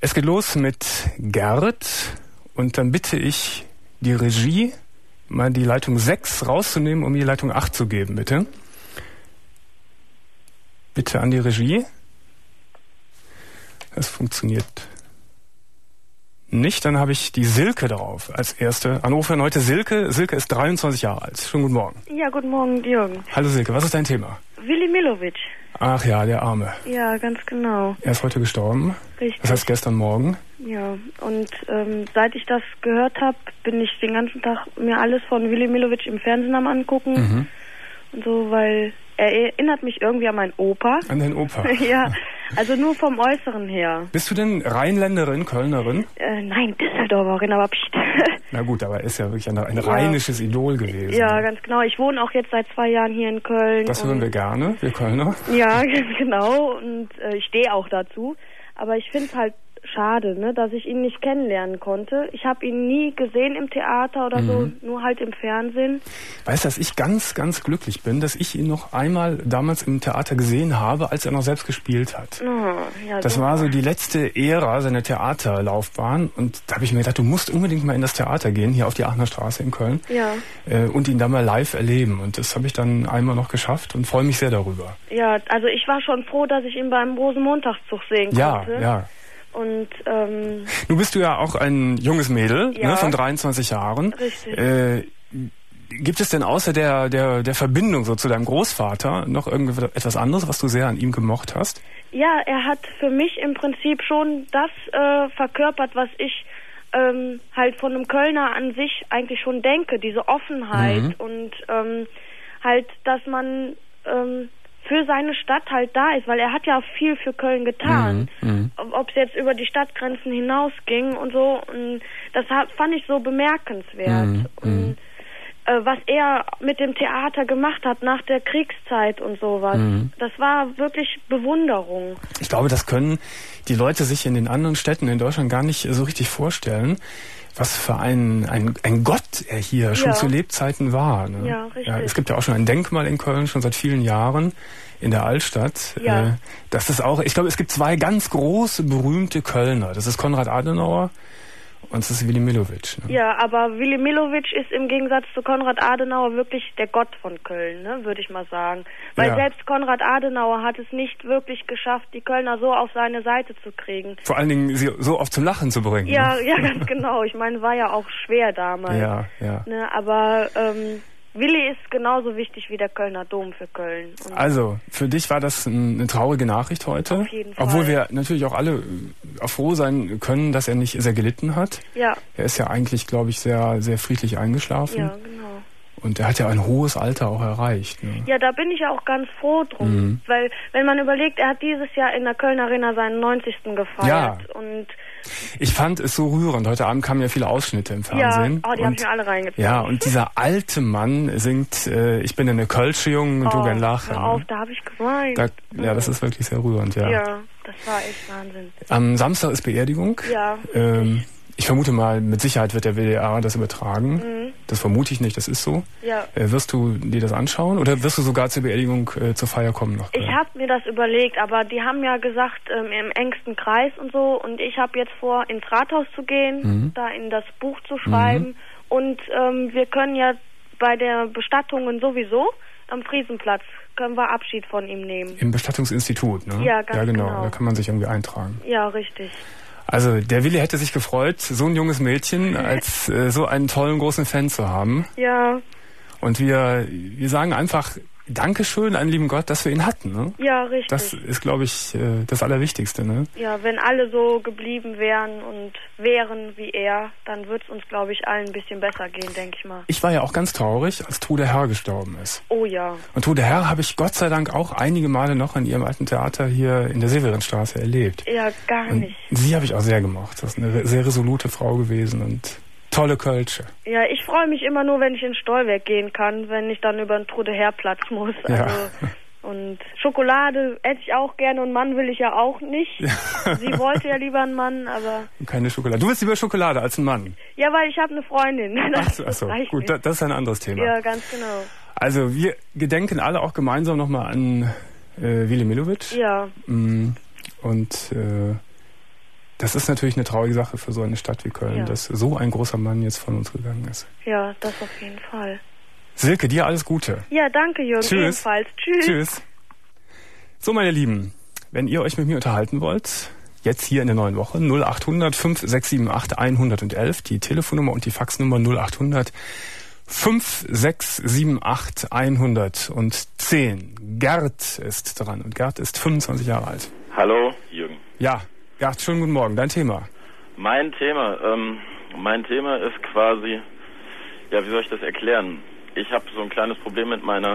Es geht los mit Gerd und dann bitte ich die Regie, mal die Leitung 6 rauszunehmen, um die Leitung 8 zu geben, bitte. Bitte an die Regie. Das funktioniert nicht. Dann habe ich die Silke drauf als erste Anruferin heute. Silke. Silke ist 23 Jahre alt. Schönen guten Morgen. Ja, guten Morgen, Jürgen. Hallo Silke, was ist dein Thema? Willi Milovic. Ach ja, der Arme. Ja, ganz genau. Er ist heute gestorben. Richtig. Das heißt gestern Morgen. Ja, und seit ich das gehört habe, bin ich den ganzen Tag mir alles von Willi Milovic im Fernsehen am angucken. Mhm. Und so, weil er erinnert mich irgendwie an meinen Opa. An deinen Opa? Ja, also nur vom Äußeren her. Bist du denn Rheinländerin, Kölnerin? Nein, Düsseldorferin, aber pst. Na gut, aber er ist ja wirklich ein rheinisches Idol gewesen. Ja, ganz genau. Ich wohne auch jetzt seit 2 Jahren hier in Köln. Das hören wir gerne, wir Kölner. Ja, ganz genau. Und ich stehe auch dazu. Aber ich finde es halt schade, ne, dass ich ihn nicht kennenlernen konnte. Ich habe ihn nie gesehen im Theater oder so, nur halt im Fernsehen. Weißt du, dass ich ganz, ganz glücklich bin, dass ich ihn noch einmal damals im Theater gesehen habe, als er noch selbst gespielt hat. Oh, ja, das war so die letzte Ära seiner Theaterlaufbahn und da habe ich mir gedacht, du musst unbedingt mal in das Theater gehen, hier auf die Aachener Straße in Köln, ja. Und ihn da mal live erleben. Und das habe ich dann einmal noch geschafft und freue mich sehr darüber. Ja, also ich war schon froh, dass ich ihn beim Rosenmontagszug sehen konnte. Ja. Und nun bist du ja auch ein junges Mädel, ja, ne, von 23 Jahren. Richtig. Gibt es denn außer der Verbindung so zu deinem Großvater noch irgendetwas anderes, was du sehr an ihm gemocht hast? Ja, er hat für mich im Prinzip schon das verkörpert, was ich halt von einem Kölner an sich eigentlich schon denke, diese Offenheit und halt, dass man für seine Stadt halt da ist, weil er hat ja viel für Köln getan. Ob es jetzt über die Stadtgrenzen hinausging und so, und das fand ich so bemerkenswert. Und was er mit dem Theater gemacht hat nach der Kriegszeit und sowas, das war wirklich Bewunderung. Ich glaube, das können die Leute sich in den anderen Städten in Deutschland gar nicht so richtig vorstellen, was für ein Gott er hier schon zu Lebzeiten war. Ne? Ja, richtig. Ja, es gibt ja auch schon ein Denkmal in Köln, schon seit vielen Jahren, in der Altstadt. Ja. Das ist auch, ich glaube, es gibt 2 ganz große, berühmte Kölner. Das ist Konrad Adenauer und das ist Willi Milovic. Ne? Ja, aber Willi Milovic ist im Gegensatz zu Konrad Adenauer wirklich der Gott von Köln, ne, würde ich mal sagen. Weil selbst Konrad Adenauer hat es nicht wirklich geschafft, die Kölner so auf seine Seite zu kriegen. Vor allen Dingen sie so oft zum Lachen zu bringen. Ja, ne? ja, ganz genau. Ich meine, war ja auch schwer damals. Ja. Ne, aber Willi ist genauso wichtig wie der Kölner Dom für Köln. Und also, für dich war das eine traurige Nachricht heute. Auf jeden Fall. Obwohl wir natürlich auch alle froh sein können, dass er nicht sehr gelitten hat. Ja. Er ist ja eigentlich, glaube ich, sehr, sehr friedlich eingeschlafen. Ja, genau. Und er hat ja ein hohes Alter auch erreicht. Ne? Ja, da bin ich ja auch ganz froh drum. Weil, wenn man überlegt, er hat dieses Jahr in der Kölner Arena seinen 90. gefeiert. Ja. Und ich fand es so rührend. Heute Abend kamen ja viele Ausschnitte im Fernsehen. Ja, die habe ich mir alle reingezogen. Ja, und dieser alte Mann singt Ich bin eine Kölsche Jung und du gern lachen. Hör auf, da habe ich geweint. Ja, das ist wirklich sehr rührend, ja. Ja, das war echt Wahnsinn. Am Samstag ist Beerdigung. Ja. Ich vermute mal, mit Sicherheit wird der WDR das übertragen. Das vermute ich nicht, das ist so. Ja. Wirst du dir das anschauen oder wirst du sogar zur Beerdigung zur Feier kommen noch? Ich habe mir das überlegt, aber die haben ja gesagt, im engsten Kreis und so. Und ich habe jetzt vor, ins Rathaus zu gehen, da in das Buch zu schreiben. Und wir können ja bei der Bestattungen sowieso am Friesenplatz, können wir Abschied von ihm nehmen. Im Bestattungsinstitut, ne? Ja, ganz genau. Da kann man sich irgendwie eintragen. Ja, richtig. Also der Willi hätte sich gefreut, so ein junges Mädchen als so einen tollen, großen Fan zu haben. Ja. Und wir sagen einfach Dankeschön an lieben Gott, dass wir ihn hatten. Ne? Ja, richtig. Das ist, glaube ich, das Allerwichtigste. Ne? Ja, wenn alle so geblieben wären und wären wie er, dann würde es uns, glaube ich, allen ein bisschen besser gehen, denke ich mal. Ich war ja auch ganz traurig, als Trude Herr gestorben ist. Oh ja. Und Trude Herr habe ich Gott sei Dank auch einige Male noch in ihrem alten Theater hier in der Severinstraße erlebt. Ja, gar nicht. Und sie habe ich auch sehr gemocht. Das ist eine sehr resolute Frau gewesen und tolle Kölsche. Ja, ich freue mich immer nur, wenn ich in Stolberg gehen kann, wenn ich dann über den Trude-Herr-Platz muss. Ja. Also, und Schokolade esse ich auch gerne und Mann will ich ja auch nicht. Ja. Sie wollte ja lieber einen Mann, aber... Keine Schokolade. Du willst lieber Schokolade als einen Mann? Ja, weil ich habe eine Freundin. Ach so. Gut, das ist ein anderes Thema. Ja, ganz genau. Also wir gedenken alle auch gemeinsam nochmal an Willi Milovic. Ja. Und Das ist natürlich eine traurige Sache für so eine Stadt wie Köln, dass so ein großer Mann jetzt von uns gegangen ist. Ja, das auf jeden Fall. Silke, dir alles Gute. Ja, danke Jürgen, ebenfalls. Tschüss. Tschüss. So, meine Lieben, wenn ihr euch mit mir unterhalten wollt, jetzt hier in der neuen Woche, 0800 5678 111, die Telefonnummer und die Faxnummer 0800 5678 110. Gerd ist dran und Gerd ist 25 Jahre alt. Hallo, Jürgen. Ja, Gerd, schönen guten Morgen. Dein Thema? Mein Thema ist quasi, ja, wie soll ich das erklären? Ich habe so ein kleines Problem mit meiner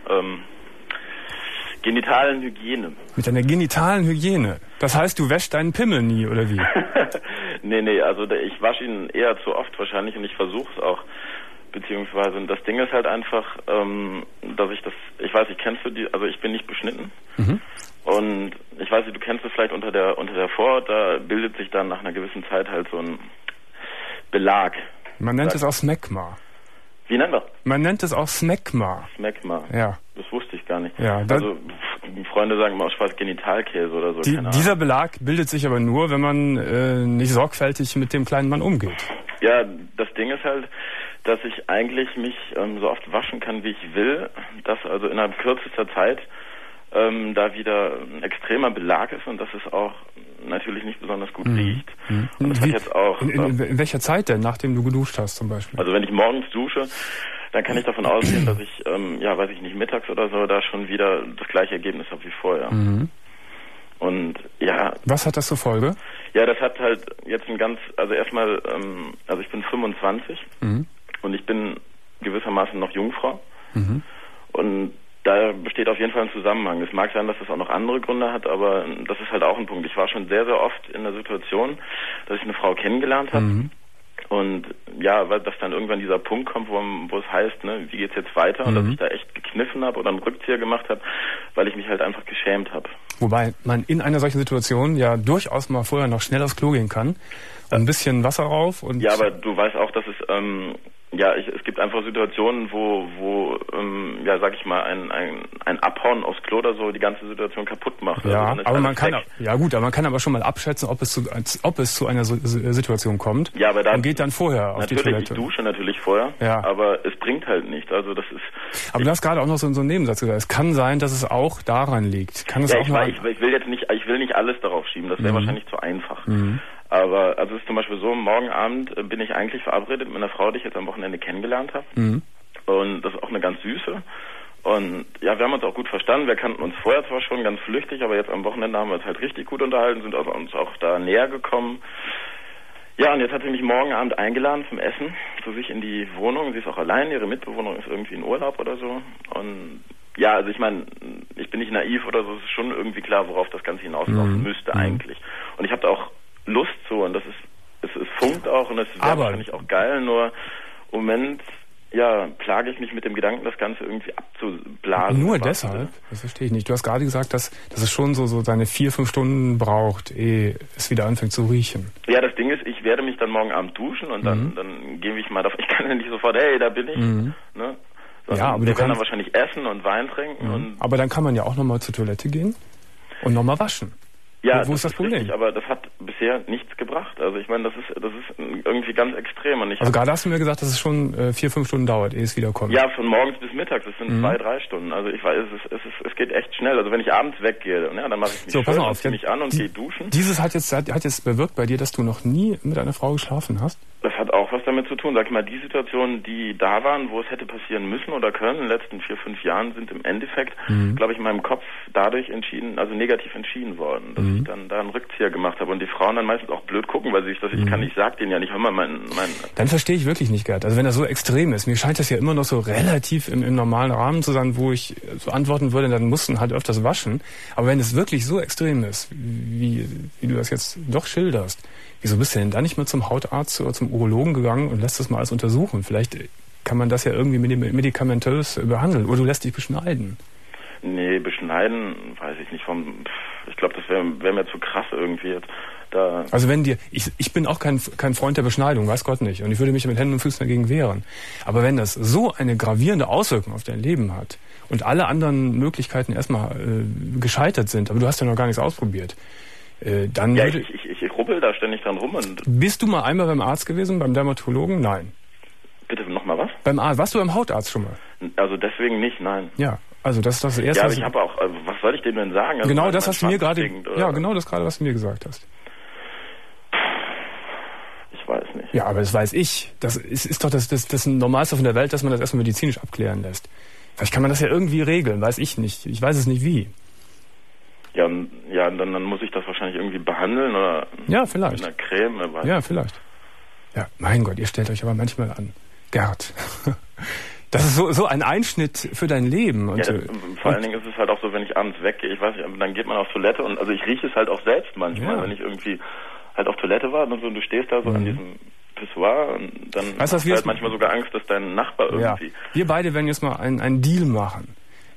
genitalen Hygiene. Mit deiner genitalen Hygiene? Das heißt, du wäschst deinen Pimmel nie, oder wie? Nee, also ich wasche ihn eher zu oft wahrscheinlich und ich versuche es auch. Beziehungsweise das Ding ist halt einfach, dass ich weiß nicht, kennst du die, also ich bin nicht beschnitten. Mhm. Und ich weiß nicht, du kennst es vielleicht unter der Vorhaut, da bildet sich dann nach einer gewissen Zeit halt so ein Belag. Man nennt es auch Smegma. Wie nennt man? Man nennt es auch Smegma. Smegma. Ja. Das wusste ich gar nicht. Ja, also Freunde sagen immer aus Spaß Genitalkäse oder so. Dieser Belag bildet sich aber nur, wenn man nicht sorgfältig mit dem kleinen Mann umgeht. Ja, das Ding ist halt, dass ich eigentlich mich so oft waschen kann, wie ich will, dass also innerhalb kürzester Zeit da wieder ein extremer Belag ist und dass es auch natürlich nicht besonders gut riecht. Und das hat jetzt auch... In welcher Zeit denn, nachdem du geduscht hast zum Beispiel? Also wenn ich morgens dusche, dann kann ich davon ausgehen, dass ich, weiß ich nicht, mittags oder so, da schon wieder das gleiche Ergebnis habe wie vorher. Und ja... Was hat das zur Folge? Ja, das hat halt jetzt also erstmal, also ich bin 25 und ich bin gewissermaßen noch Jungfrau. Und da besteht auf jeden Fall ein Zusammenhang. Es mag sein, dass das auch noch andere Gründe hat, aber das ist halt auch ein Punkt. Ich war schon sehr, sehr oft in der Situation, dass ich eine Frau kennengelernt habe. Und ja, weil das dann irgendwann dieser Punkt kommt, wo es heißt, ne, wie geht's jetzt weiter? Und dass ich da echt gekniffen habe oder einen Rückzieher gemacht habe, weil ich mich halt einfach geschämt habe. Wobei man in einer solchen Situation ja durchaus mal vorher noch schnell aufs Klo gehen kann. Ein bisschen Wasser rauf und... Ja, aber du weißt auch, dass es... es gibt einfach Situationen, wo sag ich mal, ein Abhauen aufs Klo oder so die ganze Situation kaputt macht. Ja, also aber man kann aber schon mal abschätzen, ob es zu einer Situation kommt. Ja, aber und geht dann vorher auf die Toilette. Ich dusche natürlich vorher, aber es bringt halt nichts. Also das ist. Aber du hast gerade auch noch so einen Nebensatz gesagt. Es kann sein, dass es auch daran liegt. Ich will nicht alles darauf schieben. Das wäre wahrscheinlich zu einfach. Aber also es ist zum Beispiel so, morgen Abend bin ich eigentlich verabredet mit einer Frau, die ich jetzt am Wochenende kennengelernt habe. Und das ist auch eine ganz süße. Und ja, wir haben uns auch gut verstanden. Wir kannten uns vorher zwar schon ganz flüchtig, aber jetzt am Wochenende haben wir uns halt richtig gut unterhalten, sind also uns auch da näher gekommen. Ja, und jetzt hat sie mich morgen Abend eingeladen zum Essen zu sich in die Wohnung. Sie ist auch allein, ihre Mitbewohnerin ist irgendwie in Urlaub oder so. Und ja, also ich meine, ich bin nicht naiv oder so, es ist schon irgendwie klar, worauf das Ganze hinauslaufen müsste eigentlich. Und ich habe da auch Lust zu und es funkt auch und es wäre wahrscheinlich auch geil, nur im Moment, ja, plage ich mich mit dem Gedanken, das Ganze irgendwie abzublasen. Nur deshalb? Das verstehe ich nicht. Du hast gerade gesagt, dass es schon so seine 4-5 Stunden braucht, ehe es wieder anfängt zu riechen. Ja, das Ding ist, ich werde mich dann morgen Abend duschen und dann gehe ich mal davon, ich kann ja nicht sofort, hey, da bin ich, ne? Ja, aber wir werden dann wahrscheinlich essen und Wein trinken. Aber dann kann man ja auch nochmal zur Toilette gehen und nochmal waschen. Ja, wo ist das Problem? Richtig, aber das hat bisher nichts gebracht. Also ich meine, das ist irgendwie ganz extrem. Und also gerade hast du mir gesagt, dass es schon 4-5 Stunden dauert, ehe es wiederkommt. Ja, von morgens bis mittags. Das sind 2-3 Stunden. Also ich weiß, es geht echt schnell. Also wenn ich abends weggehe, dann mache ich mich ziehe mich an und gehe duschen. Dieses hat jetzt bewirkt bei dir, dass du noch nie mit einer Frau geschlafen hast? Das hat auch was damit zu tun. Sag ich mal, die Situationen, die da waren, wo es hätte passieren müssen oder können in den letzten 4-5 Jahren, sind im Endeffekt, glaube ich, in meinem Kopf dadurch negativ entschieden worden, dass ich dann da einen Rückzieher gemacht habe und die Frauen dann meistens auch blöd gucken, weil ich sag denen ja nicht, hör mal, Dann verstehe ich wirklich nicht, Gerd. Also wenn das so extrem ist, mir scheint das ja immer noch so relativ im normalen Rahmen zu sein, wo ich so antworten würde, dann mussten halt öfters waschen. Aber wenn es wirklich so extrem ist, wie du das jetzt doch schilderst, wieso bist du denn da nicht mal zum Hautarzt oder zum Urologen gegangen und lässt das mal alles untersuchen? Vielleicht kann man das ja irgendwie medikamentös behandeln. Oder du lässt dich beschneiden. Nee, beschneiden, weiß ich nicht. Ich glaube, das wäre mir zu krass irgendwie jetzt. Da. Also ich bin auch kein Freund der Beschneidung, weiß Gott nicht. Und ich würde mich mit Händen und Füßen dagegen wehren. Aber wenn das so eine gravierende Auswirkung auf dein Leben hat und alle anderen Möglichkeiten erstmal gescheitert sind, aber du hast ja noch gar nichts ausprobiert, dann... Ja, ich rubbel da ständig dran rum. Und bist du mal einmal beim Arzt gewesen, beim Dermatologen? Nein. Bitte nochmal was? Beim Arzt. Warst du beim Hautarzt schon mal? Also deswegen nicht, nein. Ja, also das ist das Erste. Ja, aber ich habe auch, also was soll ich dem denn sagen? Also genau das hast du mir gerade, ja, genau das gerade, was du mir gesagt hast. Ich weiß nicht. Ja, aber das weiß ich. Das ist doch das Normalste von der Welt, dass man das erstmal medizinisch abklären lässt. Vielleicht kann man das ja irgendwie regeln, weiß ich nicht. Ich weiß es nicht wie. Ja, dann muss ich das wahrscheinlich irgendwie behandeln oder ja, vielleicht. mit einer Creme. Ja, vielleicht. Ja, mein Gott, ihr stellt euch aber manchmal an. Gerd. Das ist so ein Einschnitt für dein Leben. Und, ja, vor allen Dingen ist es halt auch so, wenn ich abends weggehe, ich weiß nicht, dann geht man auf Toilette und also ich rieche es halt auch selbst manchmal, wenn ich irgendwie halt auf Toilette war und so, und du stehst da so an diesem Pissoir und dann hast du halt manchmal sogar Angst, dass dein Nachbar irgendwie... Ja. Wir beide werden jetzt mal einen Deal machen.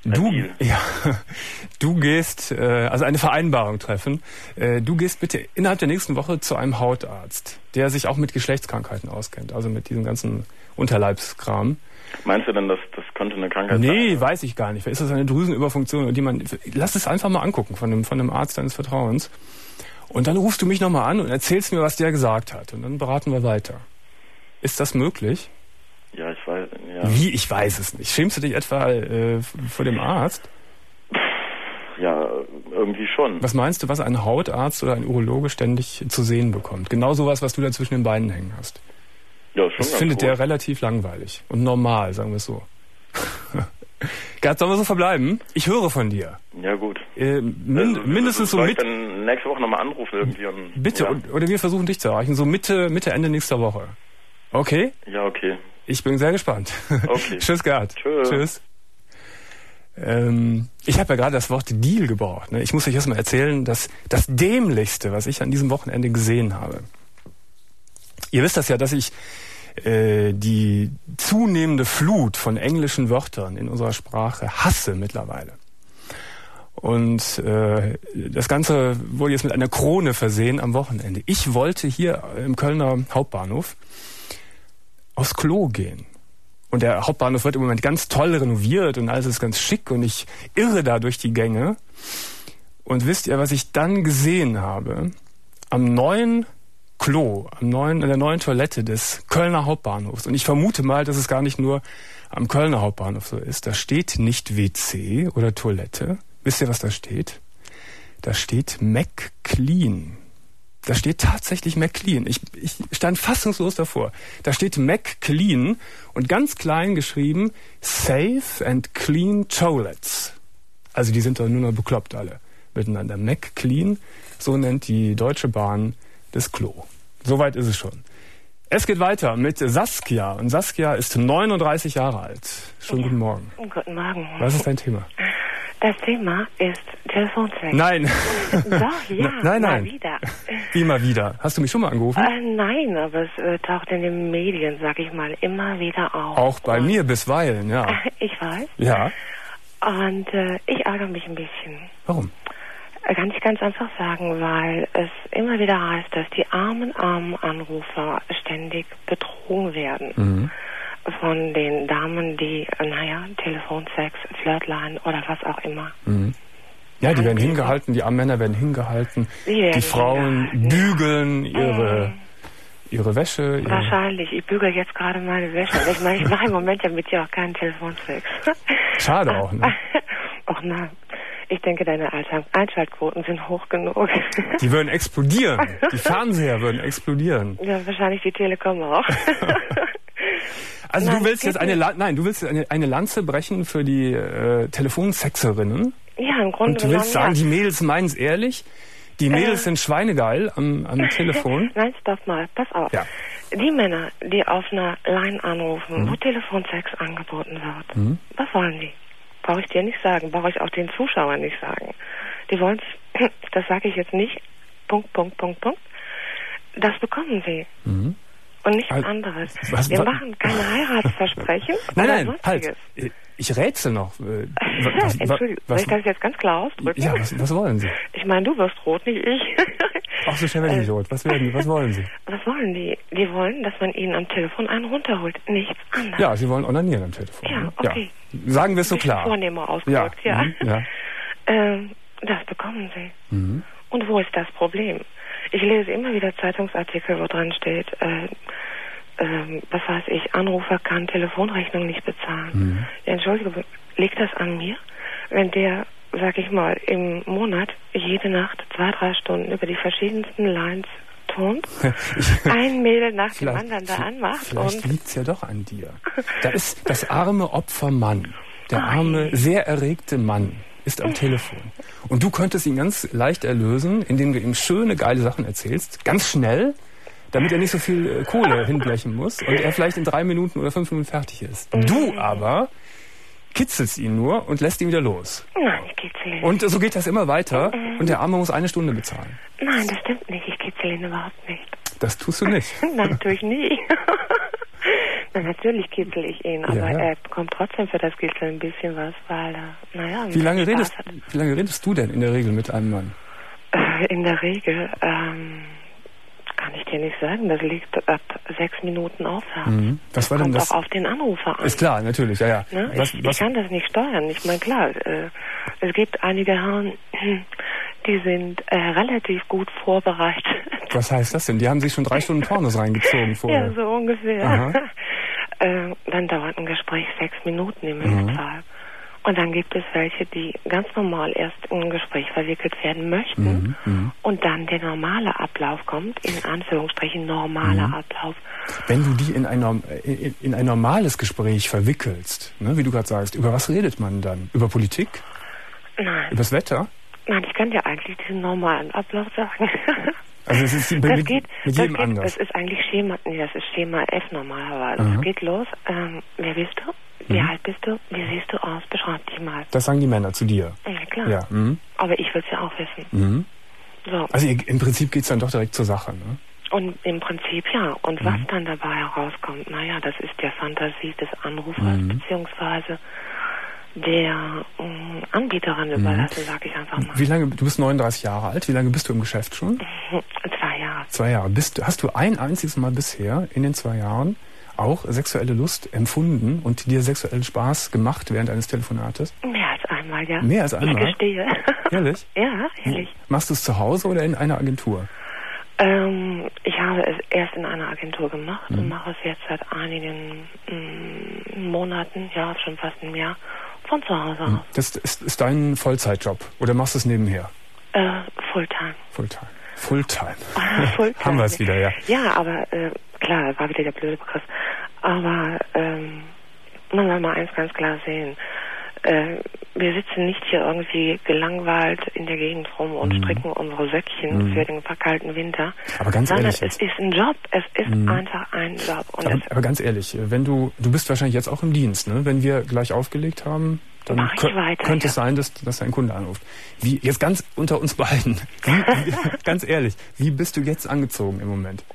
Du gehst, also eine Vereinbarung treffen. Du gehst bitte innerhalb der nächsten Woche zu einem Hautarzt, der sich auch mit Geschlechtskrankheiten auskennt, also mit diesem ganzen Unterleibskram. Meinst du denn, das könnte eine Krankheit sein? Nee, weiß ich gar nicht. Ist das eine Drüsenüberfunktion? Lass es einfach mal angucken von einem Arzt deines Vertrauens. Und dann rufst du mich nochmal an und erzählst mir, was der gesagt hat. Und dann beraten wir weiter. Ist das möglich? Ja, ich weiß. Ja. Wie? Ich weiß es nicht. Schämst du dich etwa vor dem Arzt? Ja, irgendwie schon. Was meinst du, was ein Hautarzt oder ein Urologe ständig zu sehen bekommt? Genau sowas, was du da zwischen den Beinen hängen hast. Ja, schon. Das findet der relativ langweilig und normal, sagen wir es so. Gerd, sollen wir so verbleiben? Ich höre von dir. Ja, gut. Mindestens so soll ich dann nächste Woche nochmal anrufen irgendwie? Und, bitte, ja. oder wir versuchen dich zu erreichen, so Mitte, Ende nächster Woche. Okay? Ja, okay. Ich bin sehr gespannt. Okay. Tschüss, Gerd. Tschüss. Ich habe ja gerade das Wort Deal gebraucht. Ne? Ich muss euch erstmal erzählen, dass das Dämlichste, was ich an diesem Wochenende gesehen habe. Ihr wisst das ja, dass ich die zunehmende Flut von englischen Wörtern in unserer Sprache hasse mittlerweile. Und das Ganze wurde jetzt mit einer Krone versehen am Wochenende. Ich wollte hier im Kölner Hauptbahnhof aufs Klo gehen. Und der Hauptbahnhof wird im Moment ganz toll renoviert und alles ist ganz schick und ich irre da durch die Gänge. Und wisst ihr, was ich dann gesehen habe? Am neuen Klo, in der neuen Toilette des Kölner Hauptbahnhofs. Und ich vermute mal, dass es gar nicht nur am Kölner Hauptbahnhof so ist. Da steht nicht WC oder Toilette. Wisst ihr, was da steht? Da steht McClean. Da steht tatsächlich McClean. Ich stand fassungslos davor. Da steht McClean und ganz klein geschrieben Safe and Clean Toilets. Also die sind doch nur noch bekloppt alle miteinander. McClean, so nennt die Deutsche Bahn das Klo. Soweit ist es schon. Es geht weiter mit Saskia. Und Saskia ist 39 Jahre alt. Schönen guten Morgen. Guten Morgen. Was ist dein Thema? Das Thema ist Telefonsex. Nein. Doch, ja, nein. mal wieder. Wie mal wieder? Hast du mich schon mal angerufen? Nein, aber es taucht in den Medien, sag ich mal, immer wieder auf. Auch bei mir bisweilen, ja. Ich weiß. Ja. Und ich ärgere mich ein bisschen. Warum? Kann ich ganz einfach sagen, weil es immer wieder heißt, dass die armen Anrufer ständig betrogen werden. Von den Damen, die, Telefonsex, Flirtline oder was auch immer. Ja, die werden hingehalten, die armen Männer werden hingehalten. Die Frauen bügeln ihre Wäsche. Wahrscheinlich. Ich bügele jetzt gerade meine Wäsche. Ich meine, ich mache im Moment ja mit dir auch keinen Telefonsex. Schade auch, ne? Ach nein. Ich denke, deine Einschaltquoten sind hoch genug. Die würden explodieren. Die Fernseher würden explodieren. Ja, wahrscheinlich die Telekom auch. Also du willst jetzt eine Lanze brechen für die Telefonsexerinnen? Ja, im Grunde Und du willst sagen, die Mädels meinen es ehrlich? Die Mädels sind schweinegeil am Telefon? Nein, stopp mal, pass auf. Ja. Die Männer, die auf einer Line anrufen, wo Telefonsex angeboten wird, was wollen die? Brauche ich dir nicht sagen, brauche ich auch den Zuschauern nicht sagen. Die wollen es, das sage ich jetzt nicht, Punkt. Das bekommen sie. Und nichts anderes. Wir machen keine Heiratsversprechen. Nein, halt. Ich rätsel noch. Entschuldigung, soll ich das jetzt ganz klar ausdrücken? Ja, was wollen Sie? Ich meine, du wirst rot, nicht ich. Ach, so schnell werde ich nicht rot. Was wollen Sie? Was wollen die? Die wollen, dass man ihnen am Telefon einen runterholt. Nichts anderes. Ja, sie wollen onanieren am Telefon. Ja, okay. Ja. Sagen wir es so klar. Vornehmer ausgedrückt, ja. Das bekommen sie. Und wo ist das Problem? ich lese immer wieder Zeitungsartikel, wo dran steht, was weiß ich, Anrufer kann Telefonrechnung nicht bezahlen. Ja, Entschuldigung, liegt das an mir? Wenn der, sag ich mal, im Monat jede Nacht 2-3 Stunden über die verschiedensten Lines turnt, ein Mädel nach dem anderen da anmacht. Vielleicht liegt es ja doch an dir. Da ist das arme Opfer Mann, der arme, sehr erregte Mann ist am Telefon. Und du könntest ihn ganz leicht erlösen, indem du ihm schöne, geile Sachen erzählst, ganz schnell, damit er nicht so viel Kohle hinblechen muss und er vielleicht in 3 Minuten oder 5 Minuten fertig ist. Du aber kitzelst ihn nur und lässt ihn wieder los. Nein, ich kitzel ihn. Und so geht das immer weiter und der Arme muss 1 Stunde bezahlen. Nein, das stimmt nicht. Ich kitzel ihn überhaupt nicht. Das tust du nicht. Nein, natürlich nie. Na, natürlich kitzel ich ihn, aber er bekommt trotzdem für das Kitzeln ein bisschen was, weil er, Wie lange redest du denn in der Regel mit einem Mann? In der Regel, kann ich dir nicht sagen. Das liegt ab 6 Minuten aufwärts. Was war denn das? Kommt auch auf den Anrufer an. Ist klar, natürlich, ja. Ne? Ich kann das nicht steuern. Ich meine, klar, es gibt einige Herren, die sind relativ gut vorbereitet. Was heißt das denn? Die haben sich schon 3 Stunden Pornos reingezogen vorher. Ja, so ungefähr. Dann dauert ein Gespräch 6 Minuten im Mindestfall. Und dann gibt es welche, die ganz normal erst in ein Gespräch verwickelt werden möchten und dann der normale Ablauf kommt, in Anführungsstrichen normaler Ablauf. Wenn du die in ein normales Gespräch verwickelst, ne, wie du gerade sagst, über was redet man dann? Über Politik? Nein. Über das Wetter? Nein, ich kann dir eigentlich diesen normalen Ablauf sagen. Also es ist mit jedem anders. Das ist eigentlich Schema F normalerweise. Es geht los, wer bist du? Wie alt bist du? Wie siehst du aus? Beschreib dich mal. Das sagen die Männer zu dir? Ja, klar. Ja. Aber ich will es ja auch wissen. So. Also im Prinzip geht es dann doch direkt zur Sache, ne? Und im Prinzip ja. Und was dann dabei herauskommt, naja, das ist der Fantasie des Anrufers beziehungsweise der Anbieterin überlassen, sag ich einfach mal. Wie lange, du bist 39 Jahre alt, wie lange bist du im Geschäft schon? 2 Jahre. 2 Jahre. Hast du ein einziges Mal bisher in den 2 Jahren auch sexuelle Lust empfunden und dir sexuellen Spaß gemacht während eines Telefonates? Mehr als einmal, ja. Mehr als einmal? Ich gestehe. Ehrlich? Ja, ehrlich. Machst du es zu Hause oder in einer Agentur? Ich habe es erst in einer Agentur gemacht und mache es jetzt seit einigen Monaten, ja, schon fast ein Jahr, von zu Hause aus. Das ist dein Vollzeitjob oder machst du es nebenher? Fulltime. Fulltime. Fulltime. Fulltime. Haben wir es wieder, ja. Ja, aber klar, war wieder der blöde Begriff. Aber man soll mal eins ganz klar sehen. Wir sitzen nicht hier irgendwie gelangweilt in der Gegend rum und stricken unsere Söckchen für den verkalten Winter. Aber ganz ehrlich, es ist ein Job. Es ist einfach ein Job. Und aber ganz ehrlich, wenn du bist wahrscheinlich jetzt auch im Dienst, ne? Wenn wir gleich aufgelegt haben, dann könnte es sein, dass dein Kunde anruft. Wie jetzt ganz unter uns beiden, ganz ehrlich, wie bist du jetzt angezogen im Moment?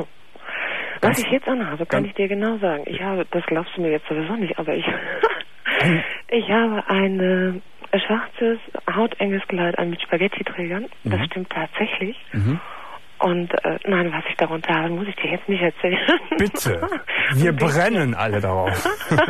Was ich jetzt anhabe, kann ich dir genau sagen. Das glaubst du mir jetzt sowieso nicht, aber ich habe ein schwarzes, hautenges Kleid an mit Spaghetti-Trägern. Das stimmt tatsächlich. Und nein, was ich darunter habe, muss ich dir jetzt nicht erzählen. Bitte. Wir brennen alle darauf.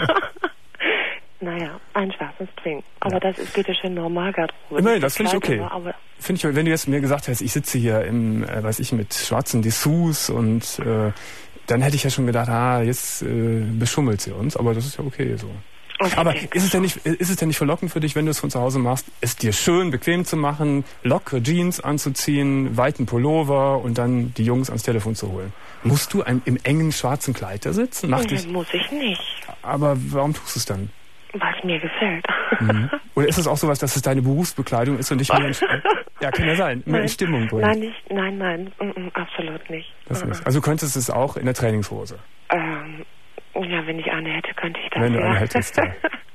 Naja, ein schwarzes String. Aber das ist bitte schön Normalgarderobe. Immerhin, das finde ich okay. Finde ich, wenn du jetzt mir gesagt hättest, ich sitze hier im, mit schwarzen Dessous und dann hätte ich ja schon gedacht, jetzt beschummelt sie uns, aber das ist ja okay so. Okay. Aber ist es denn nicht verlockend für dich, wenn du es von zu Hause machst, es dir schön bequem zu machen, lockere Jeans anzuziehen, weiten Pullover und dann die Jungs ans Telefon zu holen? Musst du im engen schwarzen Kleid da sitzen? Muss ich nicht. Aber warum tust du es dann? Was mir gefällt. Oder ist es auch sowas, dass es deine Berufsbekleidung ist und nicht mehr ja, kann ja sein, mehr in Stimmung bringt? Nein, absolut nicht. Also könntest du es auch in der Trainingshose? Ja, wenn ich eine hätte, könnte ich das. Wenn du eine hättest, ja.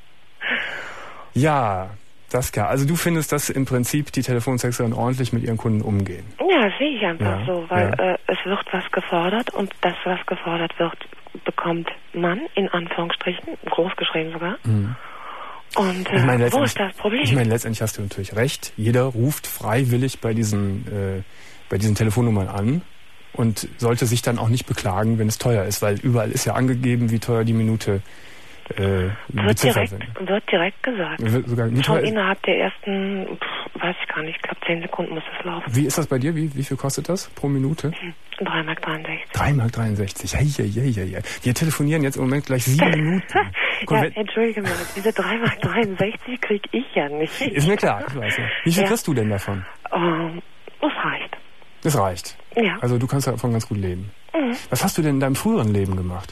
Ja, Saskia, also du findest, dass im Prinzip die Telefonsexerin ordentlich mit ihren Kunden umgehen? Ja, sehe ich einfach so, weil es wird was gefordert und das, was gefordert wird, bekommt man, in Anführungsstrichen, großgeschrieben sogar. Und wo ist das Problem? Ich meine, letztendlich hast du natürlich recht. Jeder ruft freiwillig bei diesen Telefonnummern an und sollte sich dann auch nicht beklagen, wenn es teuer ist, weil überall ist ja angegeben, wie teuer die Minute beziffert werden. Wird direkt gesagt. Schon innerhalb der ersten, weiß ich gar nicht, ich glaube 10 Sekunden muss das laufen. Wie ist das bei dir? Wie viel kostet das pro Minute? 3,63 Mark. 3,63 Mark. Wir telefonieren jetzt im Moment gleich 7 Minuten. Ja, entschuldige mal, diese 3,63 Mark krieg ich ja nicht. Ist mir klar, ich weiß ja. Wie viel kriegst du denn davon? Das reicht. Das reicht? Ja. Also du kannst davon ganz gut leben. Mhm. Was hast du denn in deinem früheren Leben gemacht?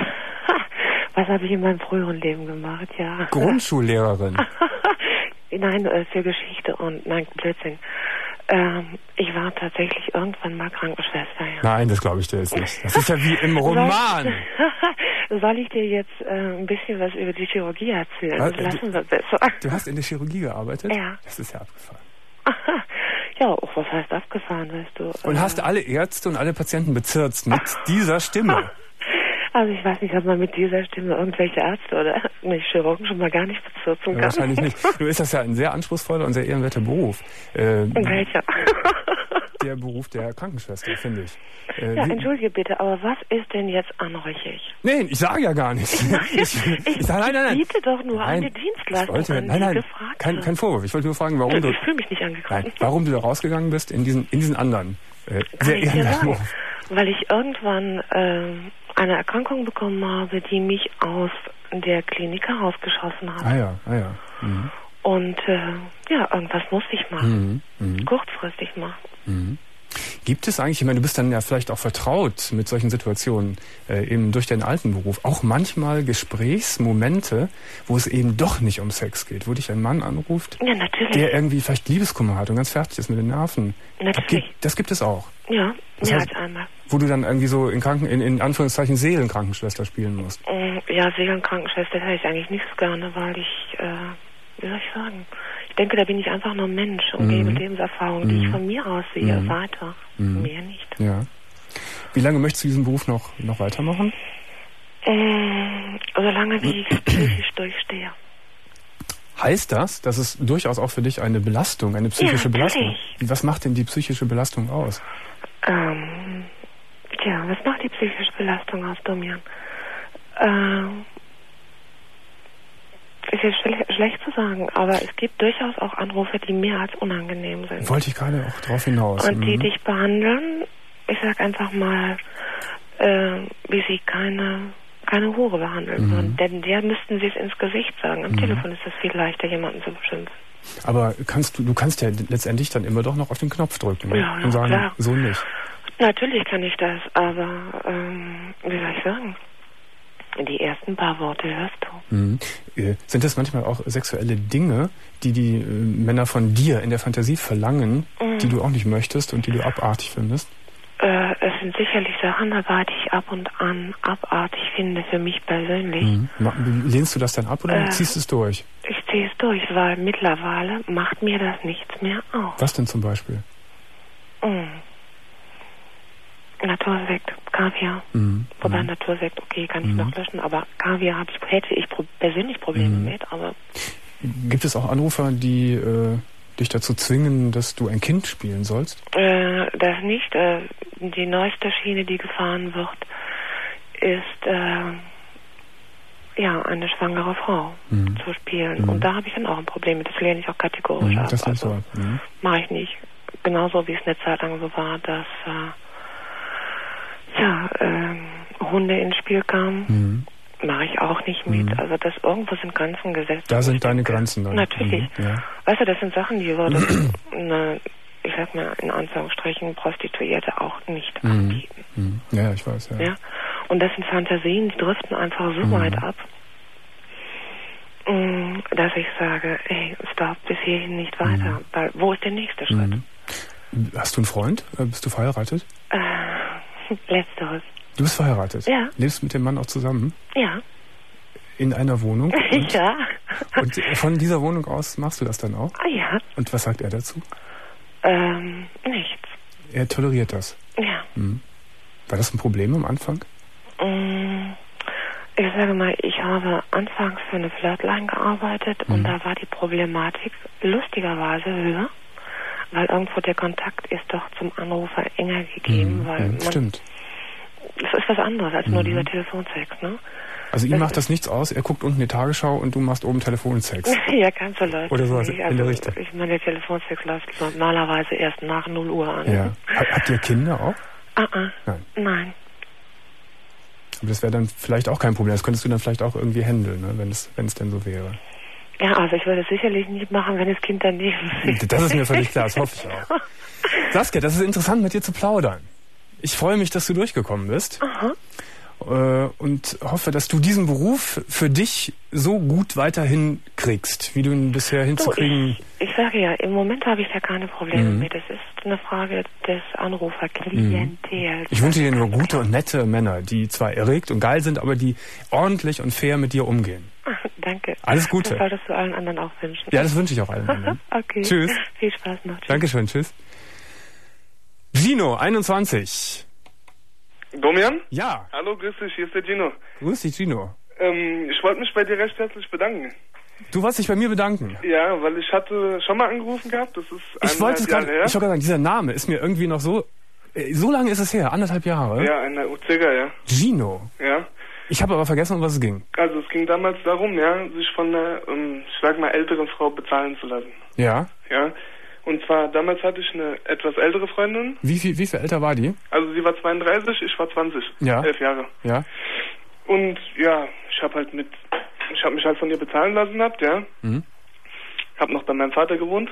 Was habe ich in meinem früheren Leben gemacht, ja. Grundschullehrerin? Nein, für Geschichte und, nein, Blödsinn. Ich war tatsächlich irgendwann mal Krankenschwester, ja. Nein, das glaube ich dir jetzt nicht. Das ist ja wie im Roman. Soll ich dir jetzt ein bisschen was über die Chirurgie erzählen? Das lassen wir besser. Du hast in der Chirurgie gearbeitet? Ja. Das ist ja abgefahren. Ja, auch was heißt abgefahren, weißt du. Und hast alle Ärzte und alle Patienten bezirzt mit dieser Stimme? Also ich weiß nicht, ob man mit dieser Stimme irgendwelche Ärzte oder Chirurgen schon mal gar nicht bezirzen kann. Wahrscheinlich nicht. Nur ist das ja ein sehr anspruchsvoller und sehr ehrenwerter Beruf. Welcher? Der Beruf der Krankenschwester, finde ich. Ja, entschuldige bitte, aber was ist denn jetzt anrüchig? Nee, ich sage ja gar nichts. Ich sage, nein. biete doch nur eine Dienstleistung an, nein, kein Vorwurf. Ich wollte nur fragen, warum du... Ich fühle mich nicht angegriffen. Nein, warum du da rausgegangen bist in diesen anderen sehr ehrenwerten Beruf. Weil ich irgendwann eine Erkrankung bekommen habe, die mich aus der Klinik herausgeschossen hat. Ah ja. Mhm. Und irgendwas musste ich machen. Kurzfristig machen. Mhm. Gibt es eigentlich, ich meine, du bist dann ja vielleicht auch vertraut mit solchen Situationen, eben durch deinen alten Beruf, auch manchmal Gesprächsmomente, wo es eben doch nicht um Sex geht, wo dich ein Mann anruft, ja, natürlich, der irgendwie vielleicht Liebeskummer hat und ganz fertig ist mit den Nerven. Natürlich. Das gibt es auch. Ja, das mehr heißt, als einmal. Wo du dann irgendwie so in Anführungszeichen Seelenkrankenschwester spielen musst. Ja, Seelenkrankenschwester hätte ich eigentlich nicht so gerne, weil ich, wie soll ich sagen, ich denke, da bin ich einfach nur Mensch und gebe Lebenserfahrung, die ich von mir aus sehe, weiter. Mehr nicht. Ja. Wie lange möchtest du diesen Beruf noch weitermachen? Solange wie ich psychisch durchstehe. Heißt das, dass es durchaus auch für dich eine Belastung, eine psychische Belastung? Was macht denn die psychische Belastung aus? Was macht die psychische Belastung aus, Domian? Ist jetzt schlecht zu sagen, aber es gibt durchaus auch Anrufe, die mehr als unangenehm sind. Wollte ich gerade auch drauf hinaus. Und die dich behandeln, ich sag einfach mal, wie sie keine Hure behandeln würden. Denn der müssten sie es ins Gesicht sagen. Am Telefon ist es viel leichter, jemanden zu beschimpfen. Aber du kannst ja letztendlich dann immer doch noch auf den Knopf drücken und sagen, klar. So nicht. Natürlich kann ich das, aber wie soll ich sagen? Die ersten paar Worte hörst du. Sind das manchmal auch sexuelle Dinge, die Männer von dir in der Fantasie verlangen, die du auch nicht möchtest und die du abartig findest? Es sind sicherlich Sachen dabei, die ich ab und an abartig finde, für mich persönlich. Lehnst du das dann ab oder ziehst du es durch? Ich ziehe es durch, weil mittlerweile macht mir das nichts mehr aus. Was denn zum Beispiel? Natursekt, Kaviar. Wobei Natursekt, okay, kann ich noch löschen, aber Kaviar hätte ich persönlich Probleme mit, aber... Gibt es auch Anrufer, die dich dazu zwingen, dass du ein Kind spielen sollst? Das nicht. Die neueste Schiene, die gefahren wird, ist eine schwangere Frau zu spielen. Und da habe ich dann auch ein Problem mit. Das lehne ich auch kategorisch ab. Das ist so. Mache ich nicht. Genauso wie es eine Zeit lang so war, dass Hunde ins Spiel kamen. Mache ich auch nicht mit. Also irgendwo sind Grenzen gesetzt. Da sind deine Grenzen dann. Natürlich. Weißt du, das sind Sachen, die würde ich sag mal in Anführungsstrichen Prostituierte auch nicht anbieten. Ja, ich weiß. Ja. Und das sind Fantasien, die driften einfach so weit ab, dass ich sage, ey, stopp, bis hierhin nicht weiter. Weil, wo ist der nächste Schritt? Hast du einen Freund? Bist du verheiratet? Letzteres. Du bist verheiratet? Ja. Lebst mit dem Mann auch zusammen? Ja. In einer Wohnung? Ja. Und von dieser Wohnung aus machst du das dann auch? Ja. Und was sagt er dazu? Nichts. Er toleriert das? Ja. War das ein Problem am Anfang? Ich sage mal, ich habe anfangs für eine Flirtline gearbeitet und da war die Problematik lustigerweise höher, weil irgendwo der Kontakt ist doch zum Anrufer enger gegeben, weil man... Stimmt. Es ist ist was anderes als nur dieser Telefonsex, ne? Also ihm macht das nichts aus, er guckt unten die Tagesschau und du machst oben Telefonsex. Ja, ganz so läuft oder sowas nicht. in der Richtung. Ich meine, der Telefonsex läuft normalerweise erst nach 0 Uhr an. Ja. Habt ihr Kinder auch? Nein. Aber das wäre dann vielleicht auch kein Problem. Das könntest du dann vielleicht auch irgendwie handeln, ne? wenn es denn so wäre. Ja, also ich würde es sicherlich nicht machen, wenn das Kind daneben ist. Das ist mir völlig klar, das hoffe ich auch. Saskia, das ist interessant, mit dir zu plaudern. Ich freue mich, dass du durchgekommen bist. Aha. Und hoffe, dass du diesen Beruf für dich so gut weiterhin kriegst, wie du ihn bisher hinzukriegen. Ich sage ja, im Moment habe ich da keine Probleme mit. Es ist eine Frage des Anruferklientels. Ich wünsche dir nur gute und nette Männer, die zwar erregt und geil sind, aber die ordentlich und fair mit dir umgehen. Danke. Alles Gute. Das solltest du allen anderen auch wünschen. Ja, das wünsche ich auch allen anderen. Okay. Tschüss. Viel Spaß noch. Tschüss. Dankeschön, tschüss. Gino, 21. Domian? Ja. Hallo, grüß dich, hier ist der Gino. Grüß dich, Gino. Ich wollte mich bei dir recht herzlich bedanken. Du wolltest dich bei mir bedanken? Ja, weil ich hatte schon mal angerufen gehabt, das ist ich wollte Jahre her. Ich wollte sagen, dieser Name ist mir irgendwie noch so lange ist es her, 1,5 Jahre? Ja, circa, ja. Gino? Ja. Ich habe aber vergessen, um was es ging. Also es ging damals darum, ja, sich von einer, ich sag mal, älteren Frau bezahlen zu lassen. Ja? Ja. Und zwar, damals hatte ich eine etwas ältere Freundin. Wie viel älter war die? Also sie war 32, ich war 20. Ja. 11 Jahre. Ja. Und ja, ich habe mich halt von ihr bezahlen lassen ja. Hab noch bei meinem Vater gewohnt.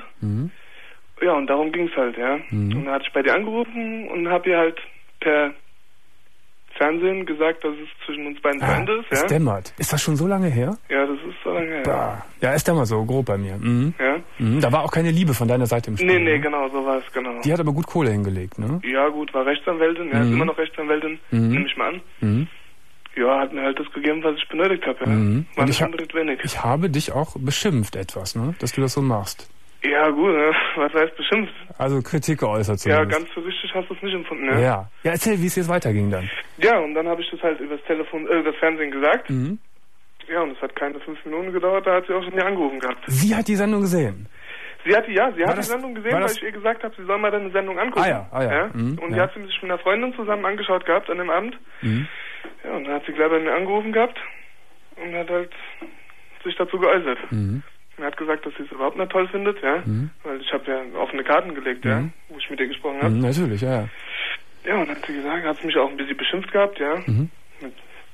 Ja, und darum ging's halt, ja. Und dann hatte ich bei dir angerufen und habe ihr halt per Fernsehen gesagt, dass es zwischen uns beiden zu Ende ist, ja. Es dämmert. Ist das schon so lange her? Ja, das ist so lange her. Bah. Ja, es dämmert so grob bei mir. Ja. Da war auch keine Liebe von deiner Seite im Spiel. Nee, genau, so war es, genau. Die hat aber gut Kohle hingelegt, ne? Ja, gut, war Rechtsanwältin, ja, ist immer noch Rechtsanwältin, nehme ich mal an. Ja, hat mir halt das gegeben, was ich benötigt habe, ja. War nicht unbedingt wenig. Ich habe dich auch beschimpft etwas, ne? Dass du das so machst. Ja, gut, ne? Was heißt beschimpft? Also Kritik geäußert zumindest. Ja, ganz so richtig hast du es nicht empfunden, ja. Ja, erzähl, wie es jetzt weiterging dann. Ja, und dann habe ich das halt über das Fernsehen gesagt. Ja, und es hat keine 5 Minuten gedauert, da hat sie auch schon hier angerufen gehabt. Sie hat die Sendung gesehen? Sie hat die Sendung gesehen, weil ich ihr gesagt habe, sie soll mal deine Sendung angucken. Ah ja. Und die hat sie sich mit einer Freundin zusammen angeschaut gehabt an dem Abend. Ja, und dann hat sie gleich bei mir angerufen gehabt und hat halt sich dazu geäußert. Er hat gesagt, dass sie es überhaupt nicht toll findet, ja, weil ich habe ja offene Karten gelegt, ja, wo ich mit ihr gesprochen habe. Natürlich, ja. Ja, und hat sie gesagt, hat sie mich auch ein bisschen beschimpft gehabt, ja, mit ein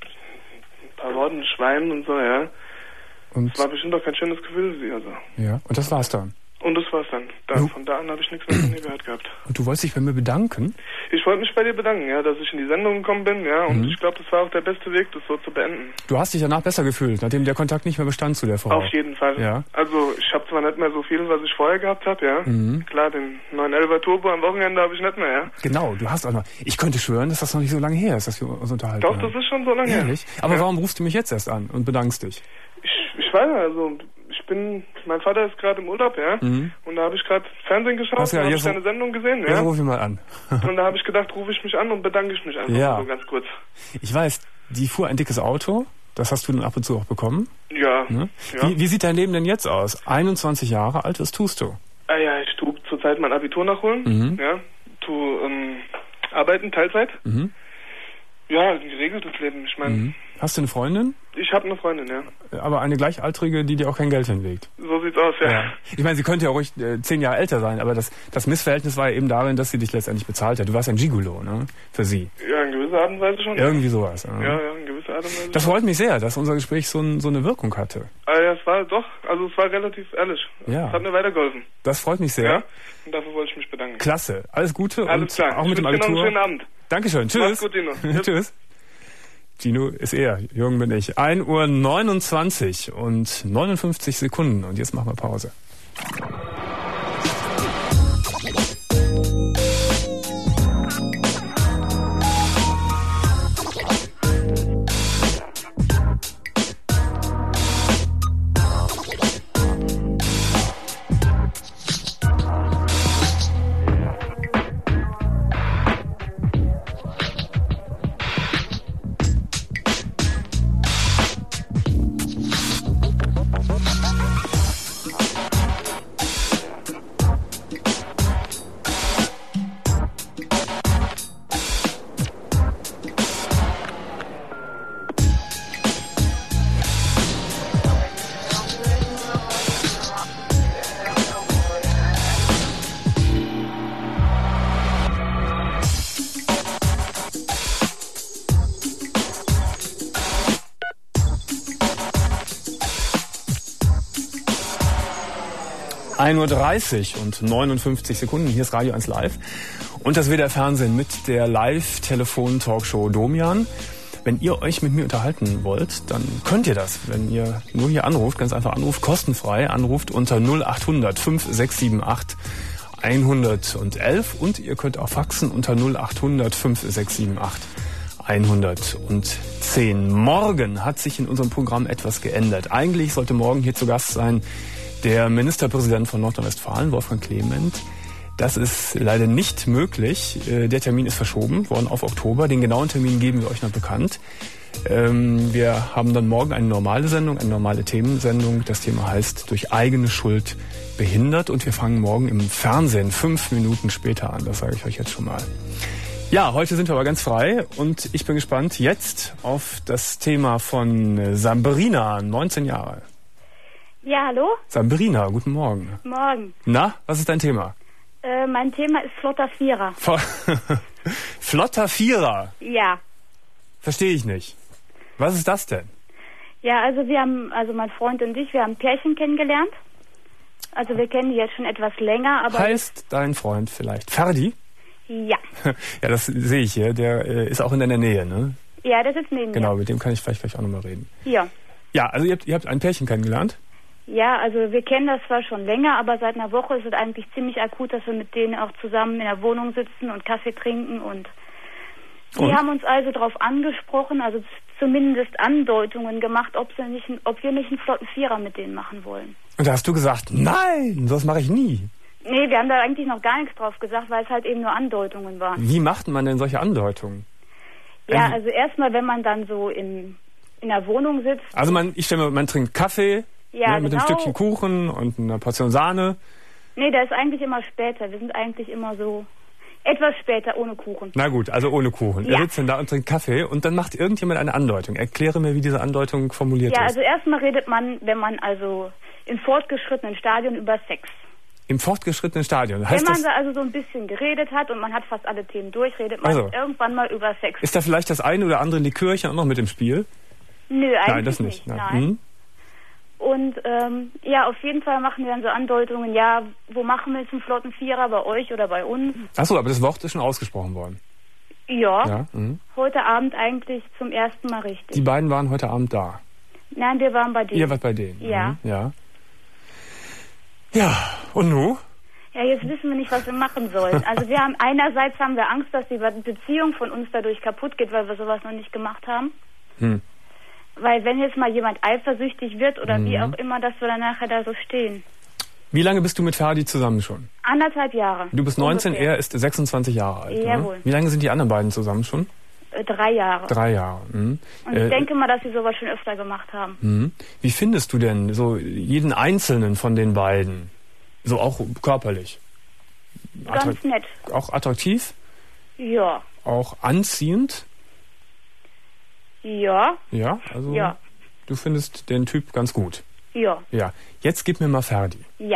paar Worten, Schwein und so, ja. Und es war bestimmt auch kein schönes Gefühl für sie, also. Ja, und das war's dann? Und das war's dann. Von da an habe ich nichts mehr von ihr gehört gehabt. Und du wolltest dich bei mir bedanken? Ich wollte mich bei dir bedanken, ja, dass ich in die Sendung gekommen bin, ja, und ich glaube, das war auch der beste Weg, das so zu beenden. Du hast dich danach besser gefühlt, nachdem der Kontakt nicht mehr bestand zu der Frau? Auf jeden Fall. Ja. Also, ich habe zwar nicht mehr so viel, was ich vorher gehabt habe, ja. Klar, den 911er Turbo am Wochenende habe ich nicht mehr, ja. Genau, du hast auch noch. Ich könnte schwören, dass das noch nicht so lange her ist, dass wir uns unterhalten. Doch, das ist schon so lange her. Ehrlich? Aber warum rufst du mich jetzt erst an und bedankst dich? Ich weiß nicht, also mein Vater ist gerade im Urlaub, ja, und da habe ich gerade Fernsehen geschaut und habe ich deine Sendung gesehen, ja. Jetzt ruf ich mal an. Und da habe ich gedacht, rufe ich mich an und bedanke ich mich einfach so ganz kurz. Ich weiß, die fuhr ein dickes Auto, das hast du dann ab und zu auch bekommen. Ja. Ne? Ja. Wie sieht dein Leben denn jetzt aus? 21 Jahre alt, was tust du? Ja, ich tue zurzeit mein Abitur nachholen, ja, arbeiten, Teilzeit. Ja, ein geregeltes Leben, ich meine. Hast du eine Freundin? Ich habe eine Freundin, ja. Aber eine Gleichaltrige, die dir auch kein Geld hinlegt. So sieht's aus, ja. Ich meine, sie könnte ja ruhig 10 Jahre älter sein, aber das Missverhältnis war ja eben darin, dass sie dich letztendlich bezahlt hat. Du warst ein Gigolo, ne? Für sie. Ja, in gewisser Art und Weise schon. Irgendwie sowas. Ja, in gewisser Art und Weise. Das freut mich sehr, dass unser Gespräch so eine Wirkung hatte. Ja, es war relativ ehrlich. Ja. Es hat mir weitergeholfen. Das freut mich sehr. Ja, und dafür wollte ich mich bedanken. Klasse. Alles Gute. Alles klar. Auch mit dem Abitur. Noch einen schönen Abend. Dankeschön. Tschüss. Mach's gut, Dino. Tschüss. Gino ist er, Jürgen bin ich. 1:29 und 59 Sekunden und jetzt machen wir Pause. 1:30 und 59 Sekunden. Hier ist Radio 1 Live. Und das WDR Fernsehen mit der Live-Telefon-Talkshow Domian. Wenn ihr euch mit mir unterhalten wollt, dann könnt ihr das. Wenn ihr nur hier anruft, ganz einfach anruft, kostenfrei, anruft unter 0800 5678 111 und ihr könnt auch faxen unter 0800 5678 110. Morgen hat sich in unserem Programm etwas geändert. Eigentlich sollte morgen hier zu Gast sein der Ministerpräsident von Nordrhein-Westfalen, Wolfgang Clement. Das ist leider nicht möglich. Der Termin ist verschoben worden auf Oktober. Den genauen Termin geben wir euch noch bekannt. Wir haben dann morgen eine normale Sendung, eine normale Themensendung. Das Thema heißt durch eigene Schuld behindert. Und wir fangen morgen im Fernsehen 5 Minuten später an. Das sage ich euch jetzt schon mal. Ja, heute sind wir aber ganz frei und ich bin gespannt jetzt auf das Thema von Sabrina, 19 Jahre. Ja, hallo? Sabrina, guten Morgen. Morgen. Na, was ist dein Thema? Mein Thema ist flotter Vierer. Flotter Vierer? Ja. Verstehe ich nicht. Was ist das denn? Ja, also mein Freund und ich, wir haben ein Pärchen kennengelernt. Also wir kennen die jetzt schon etwas länger, aber... Heißt dein Freund vielleicht Ferdi? Ja. Ja, das sehe ich hier. Der ist auch in deiner Nähe, ne? Ja, das ist neben mir. Genau, mit dem kann ich vielleicht gleich auch nochmal reden. Ja. Ja, also ihr habt ein Pärchen kennengelernt? Ja, also wir kennen das zwar schon länger, aber seit einer Woche ist es eigentlich ziemlich akut, dass wir mit denen auch zusammen in der Wohnung sitzen und Kaffee trinken und die haben uns also darauf angesprochen, also zumindest Andeutungen gemacht, ob wir nicht einen flotten Vierer mit denen machen wollen. Und da hast du gesagt, nein, das mache ich nie. Nee, wir haben da eigentlich noch gar nichts drauf gesagt, weil es halt eben nur Andeutungen waren. Wie macht man denn solche Andeutungen? Ja, also erstmal, wenn man dann so in der Wohnung sitzt. Also man trinkt Kaffee, ja, mit einem Stückchen Kuchen und einer Portion Sahne. Nee, der ist eigentlich immer später. Wir sind eigentlich immer so etwas später ohne Kuchen. Na gut, also ohne Kuchen. Ja. Er sitzt dann da und trinkt Kaffee und dann macht irgendjemand eine Andeutung. Erkläre mir, wie diese Andeutung formuliert ist. Ja, also erstmal redet man, wenn man also im fortgeschrittenen Stadion über Sex. Im fortgeschrittenen Stadion? Heißt wenn man da also so ein bisschen geredet hat und man hat fast alle Themen durch, redet man irgendwann mal über Sex. Ist da vielleicht das eine oder andere Likörchen auch noch mit im Spiel? Nö, eigentlich Nein, das nicht. Nein. Und ja, auf jeden Fall machen wir dann so Andeutungen, ja, wo machen wir jetzt einen flotten Vierer, bei euch oder bei uns? Achso, aber das Wort ist schon ausgesprochen worden. Ja, heute Abend eigentlich zum ersten Mal richtig. Die beiden waren heute Abend da? Nein, wir waren bei denen. Ihr wart bei denen? Ja. Ja. Ja, und nun? Ja, jetzt wissen wir nicht, was wir machen sollen. Also einerseits haben wir Angst, dass die Beziehung von uns dadurch kaputt geht, weil wir sowas noch nicht gemacht haben. Weil wenn jetzt mal jemand eifersüchtig wird oder wie auch immer, dass wir dann nachher da so stehen. Wie lange bist du mit Ferdi zusammen schon? 1,5 Jahre. Du bist 19, ungefähr. Er ist 26 Jahre alt. Jawohl. Ne? Wie lange sind die anderen beiden zusammen schon? 3 Jahre. 3 Jahre. Und ich denke mal, dass sie sowas schon öfter gemacht haben. Wie findest du denn so jeden einzelnen von den beiden? So auch körperlich? Ganz nett. Auch attraktiv? Ja. Auch anziehend? Ja. Ja, also ja. Du findest den Typ ganz gut? Ja. Ja. Jetzt gib mir mal Ferdi. Ja.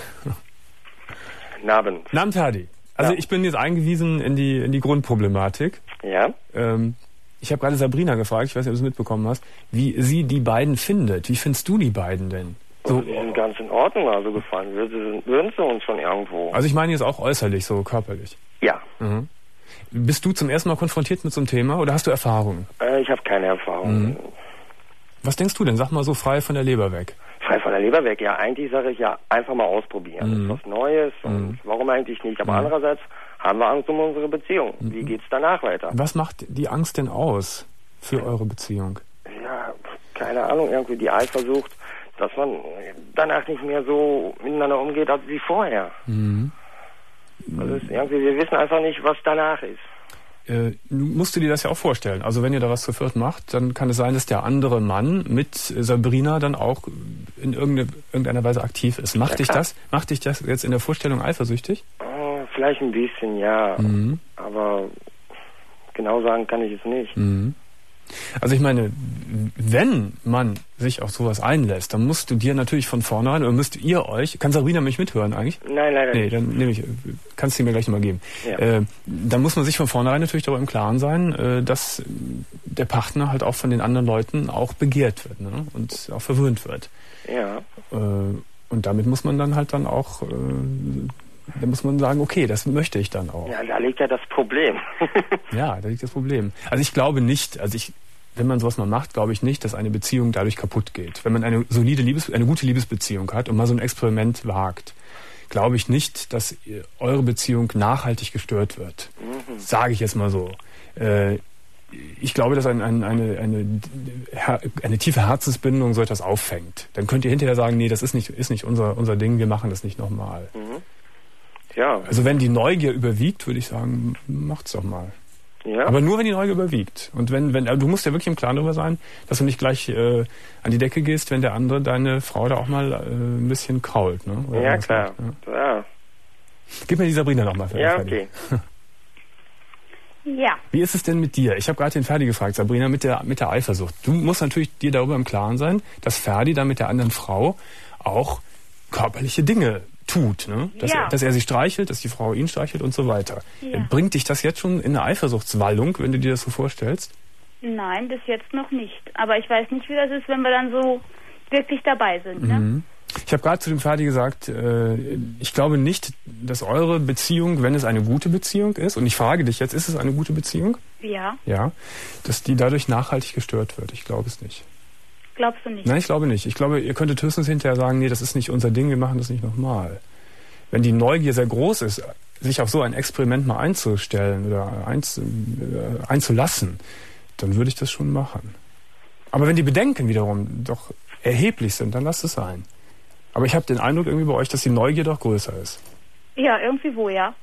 Guten Abend. Guten Abend, Ferdi. Also ich bin jetzt eingewiesen in die Grundproblematik. Ja. Ich habe gerade Sabrina gefragt, ich weiß nicht, ob du es mitbekommen hast, wie sie die beiden findet. Wie findest du die beiden denn? So, die sind ganz in Ordnung, also gefallen würden sie uns schon irgendwo. Also ich meine jetzt auch äußerlich, so körperlich. Ja. Bist du zum ersten Mal konfrontiert mit so einem Thema oder hast du Erfahrung? Ich habe keine Erfahrung. Was denkst du denn? Sag mal so frei von der Leber weg. Frei von der Leber weg, ja. Eigentlich sage ich ja, einfach mal ausprobieren. Das ist was Neues und warum eigentlich nicht? Aber andererseits haben wir Angst um unsere Beziehung. Wie geht's danach weiter? Was macht die Angst denn aus für eure Beziehung? Ja, keine Ahnung, irgendwie die Eifersucht, dass man danach nicht mehr so miteinander umgeht als wie vorher. Also ist irgendwie, wir wissen einfach nicht, was danach ist. Musst du dir das ja auch vorstellen. Also wenn ihr da was zu viert macht, dann kann es sein, dass der andere Mann mit Sabrina dann auch in irgendeiner Weise aktiv ist. Macht dich das jetzt in der Vorstellung eifersüchtig? Vielleicht ein bisschen, ja. Aber genau sagen kann ich es nicht. Also ich meine, wenn man sich auf sowas einlässt, dann musst du dir natürlich von vornherein, oder müsst ihr euch, kann Sabrina mich mithören eigentlich? Nein, leider nicht. Nee, dann nehme ich, kannst du mir gleich mal geben. Ja. Dann muss man sich von vornherein natürlich darüber im Klaren sein, dass der Partner halt auch von den anderen Leuten auch begehrt wird, ne? Und auch verwöhnt wird. Ja. Und damit muss man dann halt dann auch, da muss man sagen, okay, das möchte ich dann auch. Ja, da liegt ja das Problem. Ja, da liegt das Problem. Also ich glaube nicht, wenn man sowas mal macht, glaube ich nicht, dass eine Beziehung dadurch kaputt geht. Wenn man eine gute Liebesbeziehung hat und mal so ein Experiment wagt, glaube ich nicht, dass eure Beziehung nachhaltig gestört wird. Sage ich jetzt mal so. Ich glaube, dass eine tiefe Herzensbindung so etwas auffängt. Dann könnt ihr hinterher sagen, nee, das ist nicht unser Ding, wir machen das nicht nochmal. Ja. Also wenn die Neugier überwiegt, würde ich sagen, macht's doch mal. Ja. Aber nur wenn die Neugier überwiegt. Und wenn du musst ja wirklich im Klaren darüber sein, dass du nicht gleich an die Decke gehst, wenn der andere deine Frau da auch mal ein bisschen krault. Ne? Oder ja, klar. Ja. Gib mir die Sabrina nochmal. Ja, okay. Ja. Wie ist es denn mit dir? Ich habe gerade den Ferdi gefragt, Sabrina, mit der Eifersucht. Du musst natürlich dir darüber im Klaren sein, dass Ferdi da mit der anderen Frau auch körperliche Dinge tut. Ne? Dass er sie streichelt, dass die Frau ihn streichelt und so weiter. Ja. Bringt dich das jetzt schon in eine Eifersuchtswallung, wenn du dir das so vorstellst? Nein, bis jetzt noch nicht. Aber ich weiß nicht, wie das ist, wenn wir dann so wirklich dabei sind. Ne? Ich habe gerade zu dem Ferdi gesagt, ich glaube nicht, dass eure Beziehung, wenn es eine gute Beziehung ist, und ich frage dich jetzt, ist es eine gute Beziehung? Ja. Ja, dass die dadurch nachhaltig gestört wird. Ich glaube es nicht. Glaubst du nicht? Nein, ich glaube nicht. Ich glaube, ihr könntet höchstens hinterher sagen, nee, das ist nicht unser Ding, wir machen das nicht nochmal. Wenn die Neugier sehr groß ist, sich auf so ein Experiment mal einzustellen oder einzulassen, dann würde ich das schon machen. Aber wenn die Bedenken wiederum doch erheblich sind, dann lasst es sein. Aber ich habe den Eindruck irgendwie bei euch, dass die Neugier doch größer ist. Ja, irgendwie wo, ja.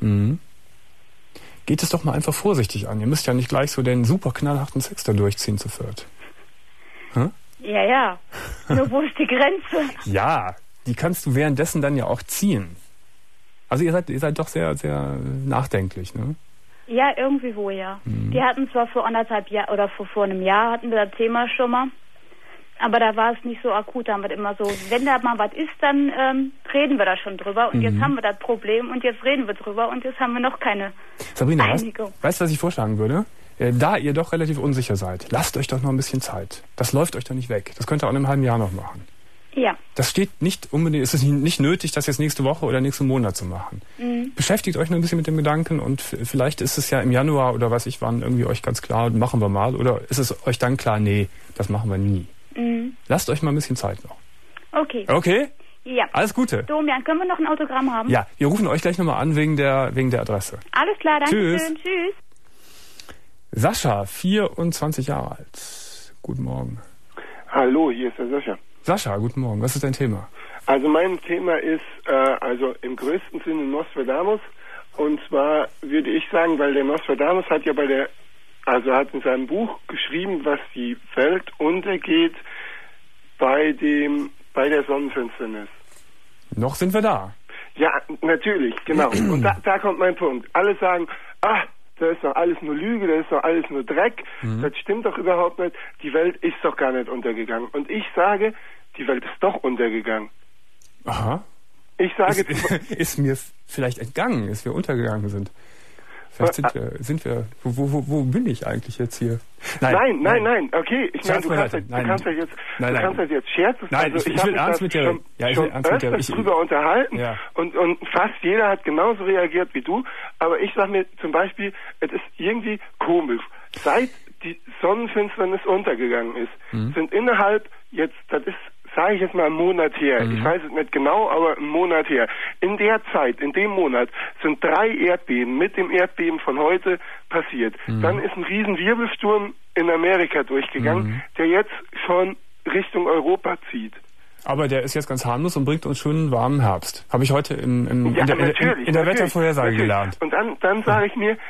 Geht es doch mal einfach vorsichtig an. Ihr müsst ja nicht gleich so den super knallharten Sex da durchziehen zu viert. Hm? Ja. Nur wo ist die Grenze? Ja, die kannst du währenddessen dann ja auch ziehen. Also ihr seid doch sehr, sehr nachdenklich, ne? Ja, irgendwie wo, ja. Die hatten zwar vor 1,5 Jahren oder vor einem Jahr hatten wir das Thema schon mal. Aber da war es nicht so akut, da haben wir immer so, wenn da mal was ist, dann reden wir da schon drüber. Und jetzt haben wir das Problem und jetzt reden wir drüber und jetzt haben wir noch keine Sabrina, Einigung. Weißt du, was ich vorschlagen würde? Da ihr doch relativ unsicher seid, lasst euch doch noch ein bisschen Zeit. Das läuft euch doch nicht weg. Das könnt ihr auch in einem halben Jahr noch machen. Ja. Das steht nicht unbedingt, es ist nicht nötig, das jetzt nächste Woche oder nächsten Monat zu machen. Beschäftigt euch noch ein bisschen mit dem Gedanken und vielleicht ist es ja im Januar oder was ich wann irgendwie euch ganz klar, machen wir mal. Oder ist es euch dann klar, nee, das machen wir nie. Lasst euch mal ein bisschen Zeit noch. Okay. Okay? Ja. Alles Gute. Domian, können wir noch ein Autogramm haben? Ja, wir rufen euch gleich nochmal an wegen der Adresse. Alles klar, danke schön. Tschüss. Sascha, 24 Jahre alt. Guten Morgen. Hallo, hier ist der Sascha. Sascha, guten Morgen. Was ist dein Thema? Also mein Thema ist also im größten Sinne Nostradamus. Und zwar würde ich sagen, weil der Nostradamus hat ja hat in seinem Buch geschrieben, was die Welt untergeht bei der Sonnenfinsternis. Noch sind wir da. Ja, natürlich, genau. Und da kommt mein Punkt. Alle sagen, das ist doch alles nur Lüge, das ist doch alles nur Dreck, das stimmt doch überhaupt nicht, die Welt ist doch gar nicht untergegangen. Und ich sage, die Welt ist doch untergegangen. Aha. Ich sage... Ist mir vielleicht entgangen, dass wir untergegangen sind. Vielleicht sind wir wo bin ich eigentlich jetzt hier? Nein, okay. Ich meine, du kannst das jetzt scherzen. Nein, also, ich will ernst mit dir. Ja, ich will ernst mit dir. Drüber unterhalten. Ja. Und fast jeder hat genauso reagiert wie du. Aber ich sag mir zum Beispiel, es ist irgendwie komisch. Seit die Sonnenfinsternis untergegangen ist, sind innerhalb jetzt, das ist, sage ich jetzt mal, einen Monat her. Ich weiß es nicht genau, aber einen Monat her. In der Zeit, in dem Monat, sind 3 Erdbeben mit dem Erdbeben von heute passiert. Dann ist ein riesen Wirbelsturm in Amerika durchgegangen, der jetzt schon Richtung Europa zieht. Aber der ist jetzt ganz harmlos und bringt uns schönen warmen Herbst. Habe ich heute in der Wettervorhersage gelernt. Und dann sage ich mir,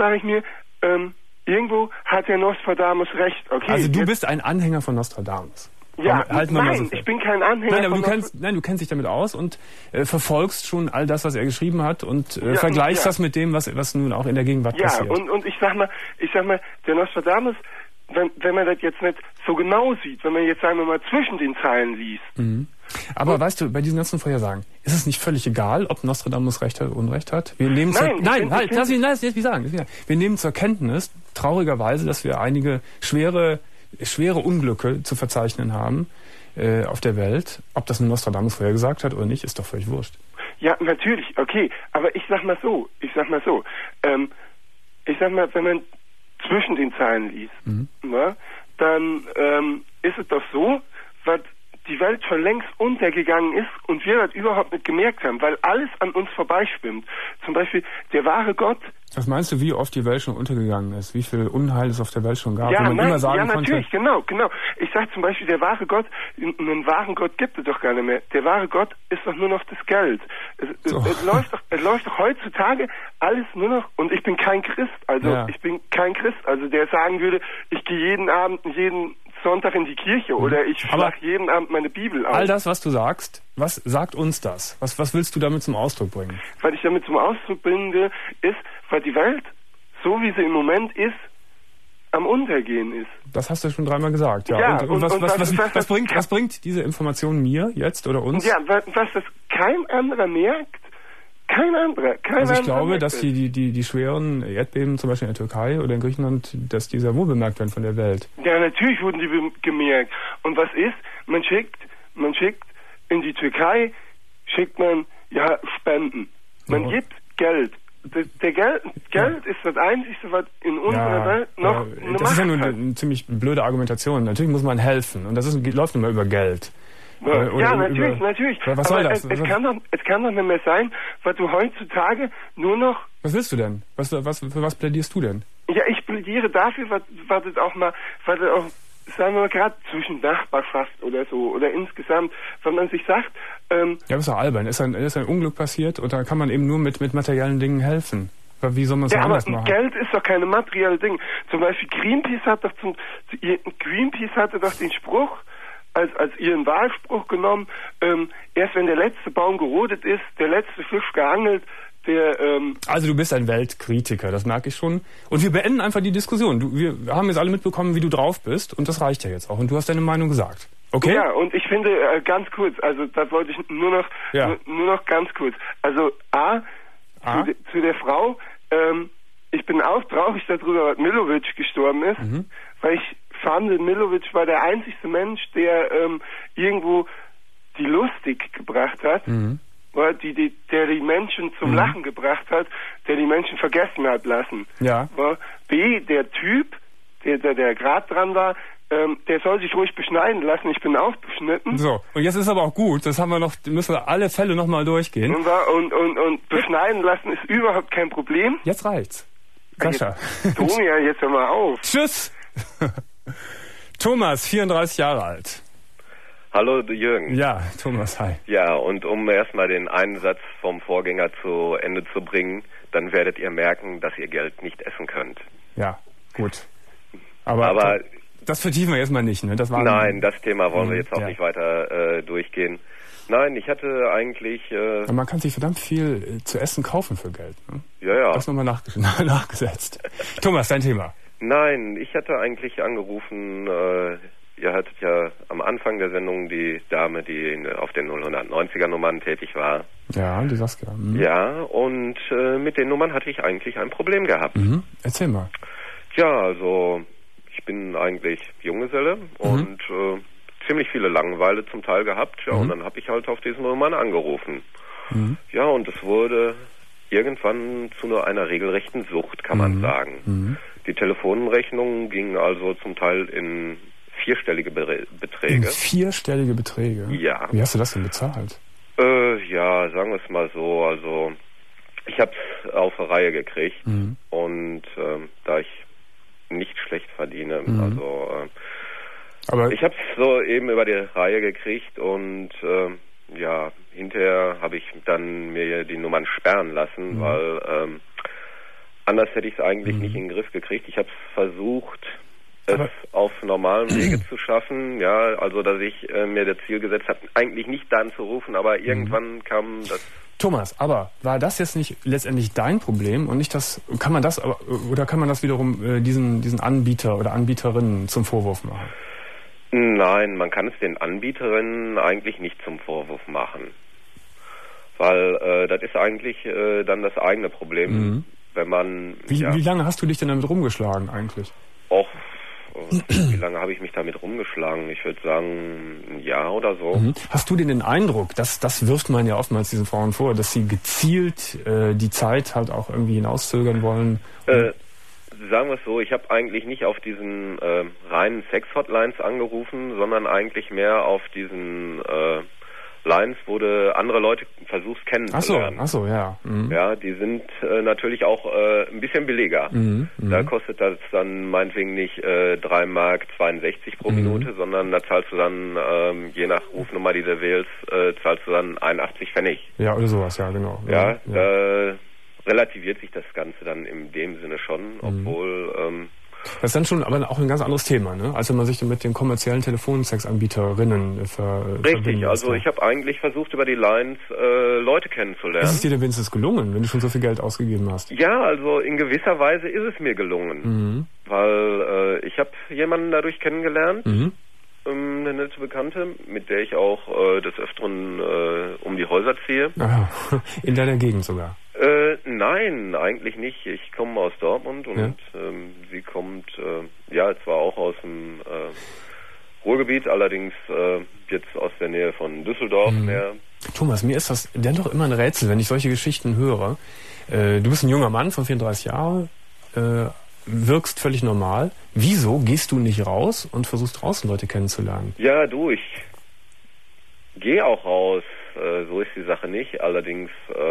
irgendwo hat der Nostradamus recht. Okay, also du bist ein Anhänger von Nostradamus. Ja, nein, ich bin kein Anhänger. Nein, aber du kennst dich damit aus und verfolgst schon all das, was er geschrieben hat und vergleichst das mit dem, was nun auch in der Gegenwart passiert. Ja, und ich sag mal, der Nostradamus, wenn man das jetzt nicht so genau sieht, wenn man jetzt, sagen wir mal, zwischen den Zeilen liest. Aber weißt du, bei diesen ganzen Vorhersagen, ist es nicht völlig egal, ob Nostradamus Recht hat oder Unrecht hat? Wir nehmen Wir nehmen zur Kenntnis, traurigerweise, dass wir einige schwere Unglücke zu verzeichnen haben, auf der Welt. Ob das ein Nostradamus vorher gesagt hat oder nicht, ist doch völlig wurscht. Ja, natürlich, okay. Aber ich sag mal so, wenn man zwischen den Zeilen liest, dann ist es doch so, was die Welt schon längst untergegangen ist und wir das überhaupt nicht gemerkt haben, weil alles an uns vorbeischwimmt. Zum Beispiel der wahre Gott. Was meinst du, wie oft die Welt schon untergegangen ist? Wie viel Unheil es auf der Welt schon gab? Ja, wo man immer sagen natürlich, konnte, genau. Ich sag zum Beispiel, der wahre Gott, einen wahren Gott gibt es doch gar nicht mehr. Der wahre Gott ist doch nur noch das Geld. Es läuft doch heutzutage alles nur noch, und ich bin kein Christ, also der sagen würde, ich gehe jeden Sonntag in die Kirche oder ich schlage jeden Abend meine Bibel auf. All das, was du sagst, was sagt uns das? Was willst du damit zum Ausdruck bringen? Was ich damit zum Ausdruck bringe, ist, weil die Welt, so wie sie im Moment ist, am Untergehen ist. Das hast du schon dreimal gesagt, ja. Und was bringt diese Information mir jetzt oder uns? Ja, was das kein anderer merkt. Kein anderer. Also ich glaube, dass die schweren Erdbeben, zum Beispiel in der Türkei oder in Griechenland, dass die sehr wohl bemerkt werden von der Welt. Ja, natürlich wurden die gemerkt. Und was ist? Man schickt in die Türkei, Spenden. Man gibt Geld. Geld ist das Einzige, was in unserer Welt noch eine Macht hat. Das ist ja nur eine ziemlich blöde Argumentation. Natürlich muss man helfen und das läuft immer über Geld. Natürlich. Was soll das? Es kann doch nicht mehr sein, weil du heutzutage nur noch... Was willst du denn? Für was plädierst du denn? Ja, ich plädiere dafür, was es auch, sagen wir mal, gerade zwischen Nachbarschaft oder so, oder insgesamt, wenn man sich sagt... ja, das ist doch albern. Ist ein Unglück passiert und da kann man eben nur mit materiellen Dingen helfen. Wie soll man es anders machen? Geld ist doch keine materielle Ding. Zum Beispiel Greenpeace hatte doch den Spruch, als ihren Wahlspruch genommen, erst wenn der letzte Baum gerodet ist, der letzte Fisch geangelt, Also du bist ein Weltkritiker, das merke ich schon. Und wir beenden einfach die Diskussion. Wir haben jetzt alle mitbekommen, wie du drauf bist und das reicht ja jetzt auch. Und du hast deine Meinung gesagt. Okay? Ja, und ich finde, ganz kurz, also das wollte ich nur noch ganz kurz. Also zu der Frau, ich bin auch traurig darüber, dass Milovic gestorben ist, weil ich fand, Milovic war der einzigste Mensch, der irgendwo die Lustig gebracht hat, der die Menschen zum Lachen gebracht hat, der die Menschen vergessen hat lassen. Ja. Der Typ, der gerade dran war, der soll sich ruhig beschneiden lassen. Ich bin auch beschnitten. So, und jetzt ist aber auch gut, müssen wir alle Fälle nochmal durchgehen. Und beschneiden lassen ist überhaupt kein Problem. Jetzt reicht's. Sascha. Tomia, jetzt hör mal auf. Tschüss. Thomas, 34 Jahre alt. Hallo Jürgen. Ja, Thomas, hi. Ja, und um erstmal den einen Satz vom Vorgänger zu Ende zu bringen, dann werdet ihr merken, dass ihr Geld nicht essen könnt. Ja, gut. Aber das vertiefen wir erstmal nicht, ne? Nein, das Thema wollen wir jetzt auch nicht weiter durchgehen. Nein, ich hatte eigentlich... man kann sich verdammt viel zu essen kaufen für Geld, ne? Ja. Das nochmal nachgesetzt. Thomas, dein Thema. Nein, ich hatte eigentlich angerufen, ihr hattet ja am Anfang der Sendung die Dame, die auf den 090er Nummern tätig war. Ja, die Saskia. Ja, und mit den Nummern hatte ich eigentlich ein Problem gehabt. Erzähl mal. Ja, also ich bin eigentlich Junggeselle und ziemlich viele Langeweile zum Teil gehabt. Ja, und dann habe ich halt auf diesen Nummern angerufen. Ja, und es wurde irgendwann zu nur einer regelrechten Sucht, kann man sagen. Die Telefonrechnungen gingen also zum Teil in vierstellige Beträge. In vierstellige Beträge? Ja. Wie hast du das denn bezahlt? Ja, sagen wir es mal so. Also ich habe es auf eine Reihe gekriegt und da ich nicht schlecht verdiene, aber ich habe es so eben über die Reihe gekriegt und hinterher habe ich dann mir die Nummern sperren lassen, weil anders hätte ich es eigentlich nicht in den Griff gekriegt. Ich habe es versucht, es auf normalem Wege zu schaffen, ja, also dass ich mir das Ziel gesetzt habe, eigentlich nicht da anzurufen, aber irgendwann kam das... Thomas, aber war das jetzt nicht letztendlich dein Problem und nicht kann man das wiederum diesen Anbieter oder Anbieterinnen zum Vorwurf machen? Nein, man kann es den Anbieterinnen eigentlich nicht zum Vorwurf machen, weil das ist eigentlich dann das eigene Problem, wenn man... Wie lange hast du dich denn damit rumgeschlagen eigentlich? Och, wie lange habe ich mich damit rumgeschlagen? Ich würde sagen, ein Jahr oder so. Hast du denn den Eindruck, das wirft man ja oftmals diesen Frauen vor, dass sie gezielt die Zeit halt auch irgendwie hinauszögern wollen? Sagen wir es so, ich habe eigentlich nicht auf diesen reinen Sex-Hotlines angerufen, sondern eigentlich mehr auf diesen Lines, wo du andere Leute versuchst kennenzulernen. Ach so, ja. Ja, die sind natürlich auch ein bisschen billiger. Da kostet das dann meinetwegen nicht 3,62 Mark pro Minute, sondern da zahlst du dann, je nach Rufnummer, die du wählst, zahlst du dann 81 Pfennig. Ja, oder sowas, ja, genau. Ja. Relativiert sich das Ganze dann in dem Sinne schon, obwohl... das ist dann schon aber auch ein ganz anderes Thema, ne? Als wenn man sich mit den kommerziellen Telefonsexanbieterinnen Richtig, also ich habe eigentlich versucht, über die Lines Leute kennenzulernen. Ist es dir denn wenigstens gelungen, wenn du schon so viel Geld ausgegeben hast? Ja, also in gewisser Weise ist es mir gelungen, weil ich habe jemanden dadurch kennengelernt, eine nette Bekannte, mit der ich auch des Öfteren um die Häuser ziehe. Aha. In deiner Gegend sogar? Nein, eigentlich nicht. Ich komme aus Dortmund und sie kommt zwar auch aus dem Ruhrgebiet, allerdings jetzt aus der Nähe von Düsseldorf mehr. Thomas, mir ist das dennoch immer ein Rätsel, wenn ich solche Geschichten höre. Du bist ein junger Mann von 34 Jahren, wirkst völlig normal. Wieso gehst du nicht raus und versuchst draußen Leute kennenzulernen? Ja, ich gehe auch raus. So ist die Sache nicht. Allerdings,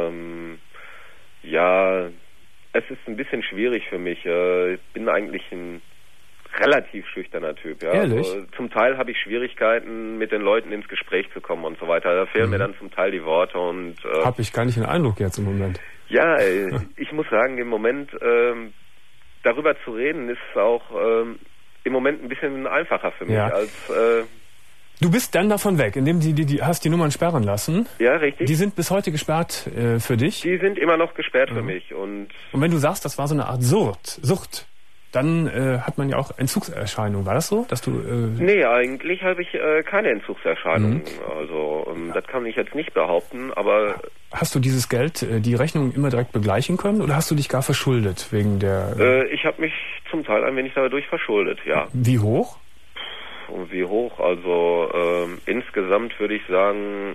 es ist ein bisschen schwierig für mich. Ich bin eigentlich ein relativ schüchterner Typ. Ja. Ehrlich? Also, zum Teil habe ich Schwierigkeiten, mit den Leuten ins Gespräch zu kommen und so weiter. Da fehlen mir dann zum Teil die Worte. Und habe ich gar nicht den Eindruck jetzt im Moment. Ja, ich muss sagen, im Moment darüber zu reden ist auch im Moment ein bisschen einfacher für mich als... Du bist dann davon weg, indem du hast die Nummern sperren lassen. Ja, richtig. Die sind bis heute gesperrt für dich? Die sind immer noch gesperrt für mich. Und wenn du sagst, das war so eine Art Sucht, dann hat man ja auch Entzugserscheinungen. War das so? Dass du? Nee, eigentlich habe ich keine Entzugserscheinungen. Also das kann ich jetzt nicht behaupten, aber... Hast du dieses Geld, die Rechnung immer direkt begleichen können oder hast du dich gar verschuldet wegen der... ich habe mich zum Teil ein wenig dadurch verschuldet, ja. Wie hoch? Und wie hoch? Also insgesamt würde ich sagen,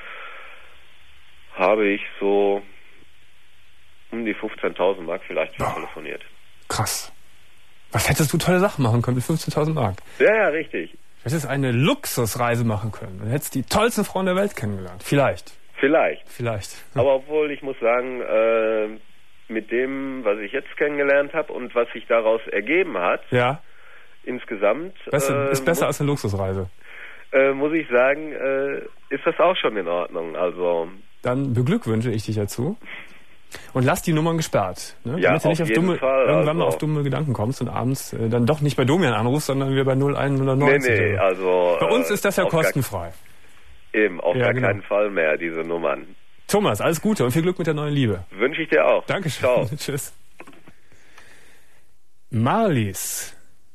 habe ich so um die 15.000 Mark vielleicht schon telefoniert. Krass. Was hättest du tolle Sachen machen können mit 15.000 Mark? Ja, richtig. Du hättest eine Luxusreise machen können. Du hättest die tollsten Frauen der Welt kennengelernt. Vielleicht. Aber obwohl, ich muss sagen, mit dem, was ich jetzt kennengelernt habe und was sich daraus ergeben hat, insgesamt... ist besser als eine Luxusreise. Muss ich sagen, ist das auch schon in Ordnung. Also dann beglückwünsche ich dich dazu. Und lass die Nummern gesperrt. Ne? Ja, damit du nicht auf jeden Fall. Irgendwann mal auf dumme Gedanken kommst und abends dann doch nicht bei Domian anrufst, sondern wir bei 0109. Nee, also... Bei uns ist das ja kostenfrei. Eben, auf gar keinen Fall mehr, diese Nummern. Thomas, alles Gute und viel Glück mit der neuen Liebe. Wünsche ich dir auch. Dankeschön. Ciao. Tschüss. Marlies.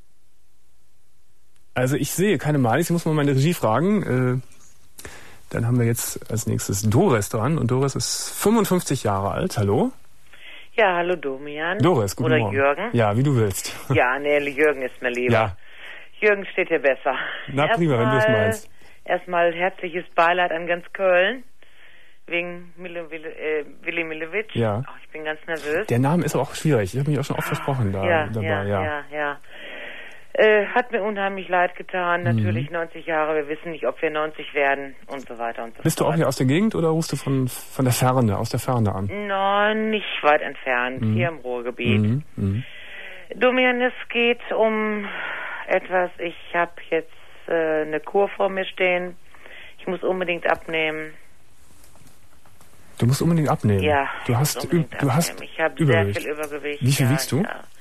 Also ich sehe keine Marlies, ich muss mal meine Regie fragen. Dann haben wir jetzt als nächstes Doris dran und Doris ist 55 Jahre alt. Hallo? Ja, hallo Domian. Doris, guten Morgen. Oder Jürgen. Ja, wie du willst. Ja, nee, Jürgen ist mir lieber. Ja. Jürgen steht dir besser. Na prima, wenn du es meinst. Erstmal herzliches Beileid an ganz Köln. Wegen Willi Millewitsch. Ja. Ich bin ganz nervös. Der Name ist aber auch schwierig. Ich habe mich auch schon oft versprochen dabei. Ja. Hat mir unheimlich leid getan. Natürlich 90 Jahre. Wir wissen nicht, ob wir 90 werden und so weiter und so fort. Bist du auch hier aus der Gegend oder rufst du von der Ferne, aus der Ferne an? Nein, nicht weit entfernt. Hier im Ruhrgebiet. Domian, es geht um etwas. Ich habe jetzt eine Kur vor mir stehen. Ich muss unbedingt abnehmen. Du musst unbedingt abnehmen? Ja. Du hast ich habe sehr viel Übergewicht. Wie viel wiegst du? Ja.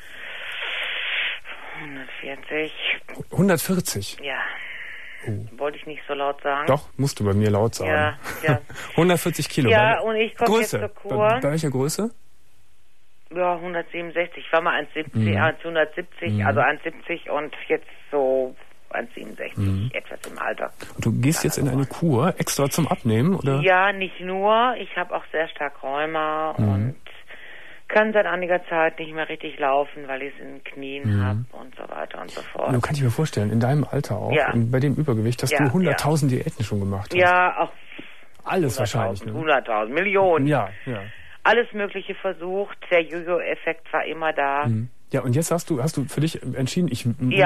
140. 140? Ja. Wollte ich nicht so laut sagen. Doch, musst du bei mir laut sagen. Ja. 140 Kilo. Ja, und ich komme jetzt zur Kur. Bei welcher Größe? Ja, 167. Ich war mal 170, also 170 und jetzt so 167, etwas im Alter. Und du gehst jetzt in eine Kur extra zum Abnehmen, oder? Ja, nicht nur. Ich habe auch sehr stark Rheuma und kann seit einiger Zeit nicht mehr richtig laufen, weil ich es in den Knien habe und so weiter und und so fort. Du kannst dir vorstellen, in deinem Alter auch, und bei dem Übergewicht, dass du 100.000 Diäten schon gemacht hast. Ja, auch alles wahrscheinlich. 100.000, Millionen. Ja. Alles Mögliche versucht. Der Jojo-Effekt war immer da. Ja, und jetzt hast du für dich entschieden, ich habe mir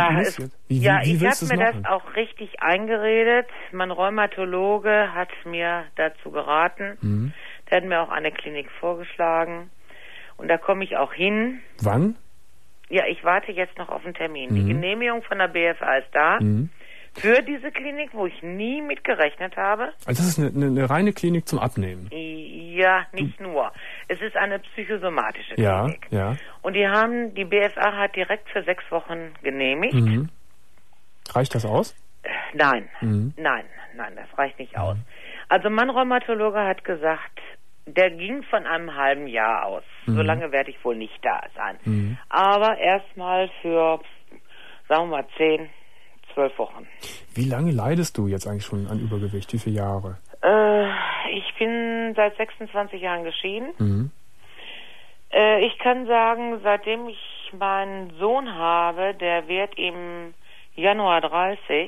das auch richtig eingeredet. Mein Rheumatologe hat mir dazu geraten. Der hat mir auch eine Klinik vorgeschlagen. Und da komme ich auch hin. Wann? Ja, ich warte jetzt noch auf einen Termin. Die Genehmigung von der BFA ist da. Für diese Klinik, wo ich nie mit gerechnet habe. Also das ist eine reine Klinik zum Abnehmen? Ja, nicht nur. Es ist eine psychosomatische Klinik. Ja. Und die BFA hat direkt für 6 Wochen genehmigt. Reicht das aus? Nein, das reicht nicht aus. Also mein Rheumatologe hat gesagt, der ging von einem halben Jahr aus. So lange werde ich wohl nicht da sein. Aber erstmal für, sagen wir mal, 10, 12 Wochen. Wie lange leidest du jetzt eigentlich schon an Übergewicht? Wie viele Jahre? Ich bin seit 26 Jahren geschieden. Ich kann sagen, seitdem ich meinen Sohn habe, der wird im Januar 30,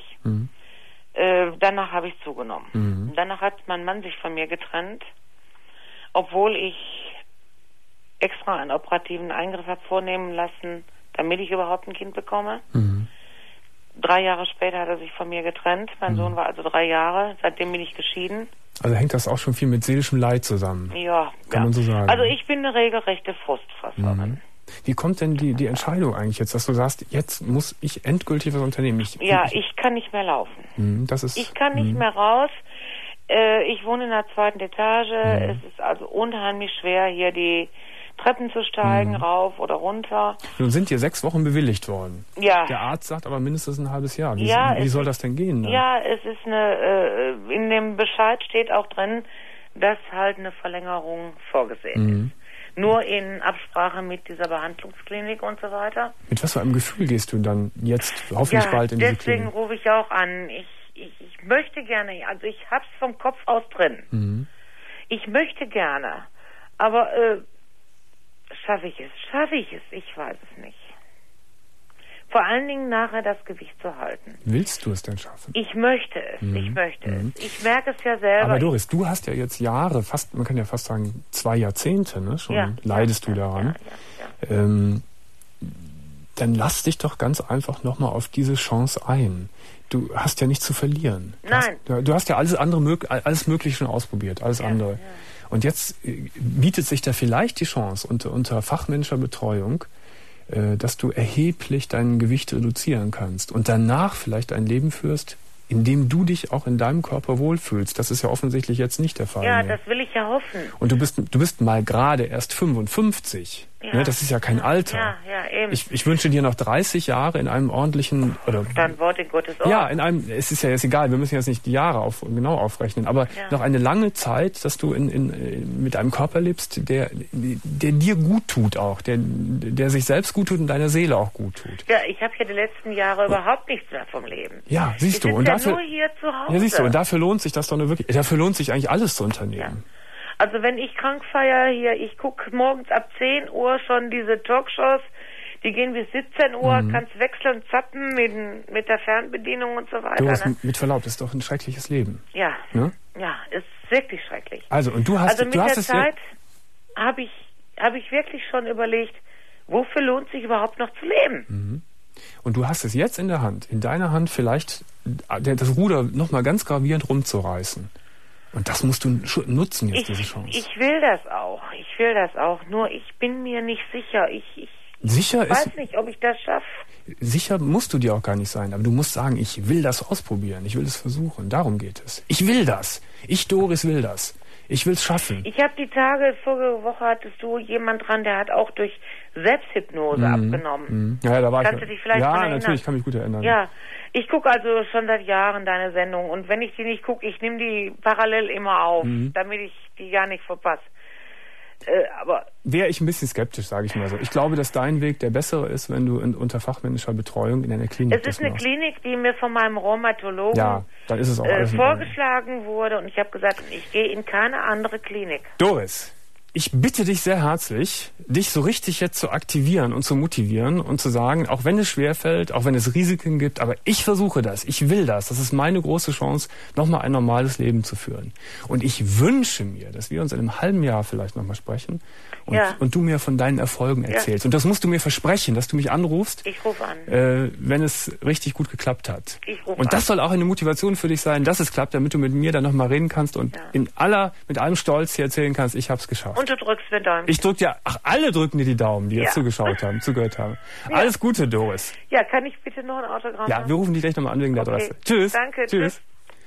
danach habe ich zugenommen. Danach hat mein Mann sich von mir getrennt, obwohl ich extra einen operativen Eingriff habe vornehmen lassen, damit ich überhaupt ein Kind bekomme. 3 Jahre später hat er sich von mir getrennt. Mein Sohn war also 3 Jahre. Seitdem bin ich geschieden. Also hängt das auch schon viel mit seelischem Leid zusammen? Ja. Kann man so sagen. Also ich bin eine regelrechte Frustfresserin. Wie kommt denn die Entscheidung eigentlich jetzt, dass du sagst, jetzt muss ich endgültig was unternehmen? Ich kann nicht mehr laufen. Ich kann nicht mehr raus. Ich wohne in der 2. Etage. Es ist also unheimlich schwer, hier die Treppen zu steigen, rauf oder runter. Nun sind dir 6 Wochen bewilligt worden. Ja. Der Arzt sagt aber mindestens ein halbes Jahr. Wie soll das denn gehen? Dann? Ja, es ist in dem Bescheid steht auch drin, dass halt eine Verlängerung vorgesehen ist. Nur in Absprache mit dieser Behandlungsklinik und so weiter. Mit was für einem Gefühl gehst du dann jetzt hoffentlich bald in diese Klinik? Deswegen rufe ich auch an. Ich möchte gerne, also ich hab's vom Kopf aus drin. Ich möchte gerne, aber schaffe ich es? Ich weiß es nicht. Vor allen Dingen nachher das Gewicht zu halten. Willst du es denn schaffen? Ich möchte es. Ich möchte es. Ich merke es ja selber. Aber Doris, du hast ja jetzt Jahre, man kann ja fast sagen 2 Jahrzehnte, ne? Schon leidest du daran. Ja. Dann lass dich doch ganz einfach nochmal auf diese Chance ein. Du hast ja nichts zu verlieren. Nein. Du hast ja alles Mögliche schon ausprobiert, alles andere. Ja. Und jetzt bietet sich da vielleicht die Chance unter fachmännischer Betreuung, dass du erheblich dein Gewicht reduzieren kannst und danach vielleicht ein Leben führst, in dem du dich auch in deinem Körper wohlfühlst. Das ist ja offensichtlich jetzt nicht der Fall. Ja, mehr. das will ich ja hoffen. Und du bist mal gerade erst 55. Ja. Ne, das ist ja kein Alter. Ja, eben. Ich wünsche dir noch 30 Jahre in einem ordentlichen... Dein Wort in Gottes Ohr. Ja, es ist ja jetzt egal, wir müssen jetzt nicht die Jahre genau aufrechnen, aber noch eine lange Zeit, dass du mit einem Körper lebst, der dir gut tut auch, der sich selbst gut tut und deiner Seele auch gut tut. Ja, ich habe ja die letzten Jahre überhaupt nichts mehr vom Leben. Ja, siehst du. Und dafür, nur hier zu Hause. Ja, siehst du, und dafür lohnt sich das doch nur wirklich, dafür lohnt sich eigentlich alles zu unternehmen. Ja. Also wenn ich krank feiere hier, ich gucke morgens ab 10 Uhr schon diese Talkshows, die gehen bis 17 Uhr, kannst wechseln, zappen mit der Fernbedienung und so weiter. Du hast, mit Verlaub, das ist doch ein schreckliches Leben. Ja, ne? Ja, ist wirklich schrecklich. Also, und du hast... Also mit der Zeit habe ich wirklich schon überlegt, wofür lohnt sich überhaupt noch zu leben? Und du hast es jetzt in der Hand, in deiner Hand vielleicht das Ruder nochmal ganz gravierend rumzureißen. Und das musst du nutzen jetzt, diese Chance. Ich will das auch. Nur ich bin mir nicht sicher. Ich weiß nicht, ob ich das schaffe. Sicher musst du dir auch gar nicht sein. Aber du musst sagen, ich will das ausprobieren. Ich will es versuchen. Darum geht es. Ich will das. Ich, Doris, will das. Ich will es schaffen. Ich habe die Tage, vorige Woche hattest du jemand dran, der hat auch durch Selbsthypnose abgenommen. Ja, da war Kannst du dich vielleicht dran erinnern? Ja, natürlich, kann mich gut erinnern. Ja, ich gucke also schon seit Jahren deine Sendung und wenn ich die nicht gucke, ich nehme die parallel immer auf, damit ich die gar nicht verpasse. Aber wäre ich ein bisschen skeptisch, sage ich mal so. Ich glaube, dass dein Weg der bessere ist, wenn du unter fachmännischer Betreuung in einer Klinik bist. Es ist eine Klinik, die mir von meinem Rheumatologen dann ist es auch vorgeschlagen wurde und ich habe gesagt, ich gehe in keine andere Klinik. Doris, ich bitte dich sehr herzlich, dich so richtig jetzt zu aktivieren und zu motivieren und zu sagen, auch wenn es schwerfällt, auch wenn es Risiken gibt, aber ich versuche das, ich will das. Das ist meine große Chance, nochmal ein normales Leben zu führen. Und ich wünsche mir, dass wir uns in einem halben Jahr vielleicht nochmal sprechen und du mir von deinen Erfolgen erzählst. Und das musst du mir versprechen, dass du mich anrufst. Ich rufe an. Wenn es richtig gut geklappt hat. Ich rufe und das soll auch eine Motivation für dich sein, dass es klappt, damit du mit mir dann nochmal reden kannst und mit allem Stolz hier erzählen kannst, ich hab's geschafft. Und du drückst den Daumen. Ich drück dir, alle drücken dir die Daumen, die jetzt zugehört haben. Ja. Alles Gute, Doris. Ja, kann ich bitte noch ein Autogramm haben? Ja, wir rufen dich gleich nochmal an wegen der Adresse. Tschüss. Danke. Tschüss.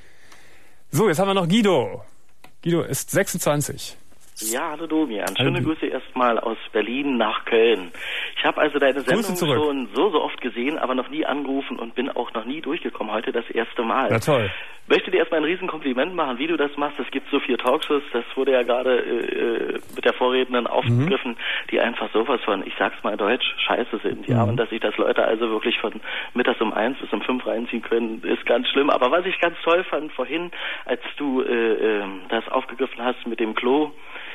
So, jetzt haben wir noch Guido. Guido ist 26. Ja, hallo Domian. Schöne Grüße erstmal aus Berlin nach Köln. Ich habe also deine Sendung schon so oft gesehen, aber noch nie angerufen und bin auch noch nie durchgekommen. Heute das erste Mal. Na toll. Möchte dir erstmal ein Riesenkompliment machen, wie du das machst. Es gibt so 4 Talkshows, das wurde ja gerade mit der Vorrednerin aufgegriffen, die einfach sowas von, ich sag's mal Deutsch, scheiße sind. Ja, und dass sich das Leute also wirklich von mittags um 1 bis um 5 reinziehen können, ist ganz schlimm. Aber was ich ganz toll fand vorhin, als du das aufgegriffen hast mit dem Klo,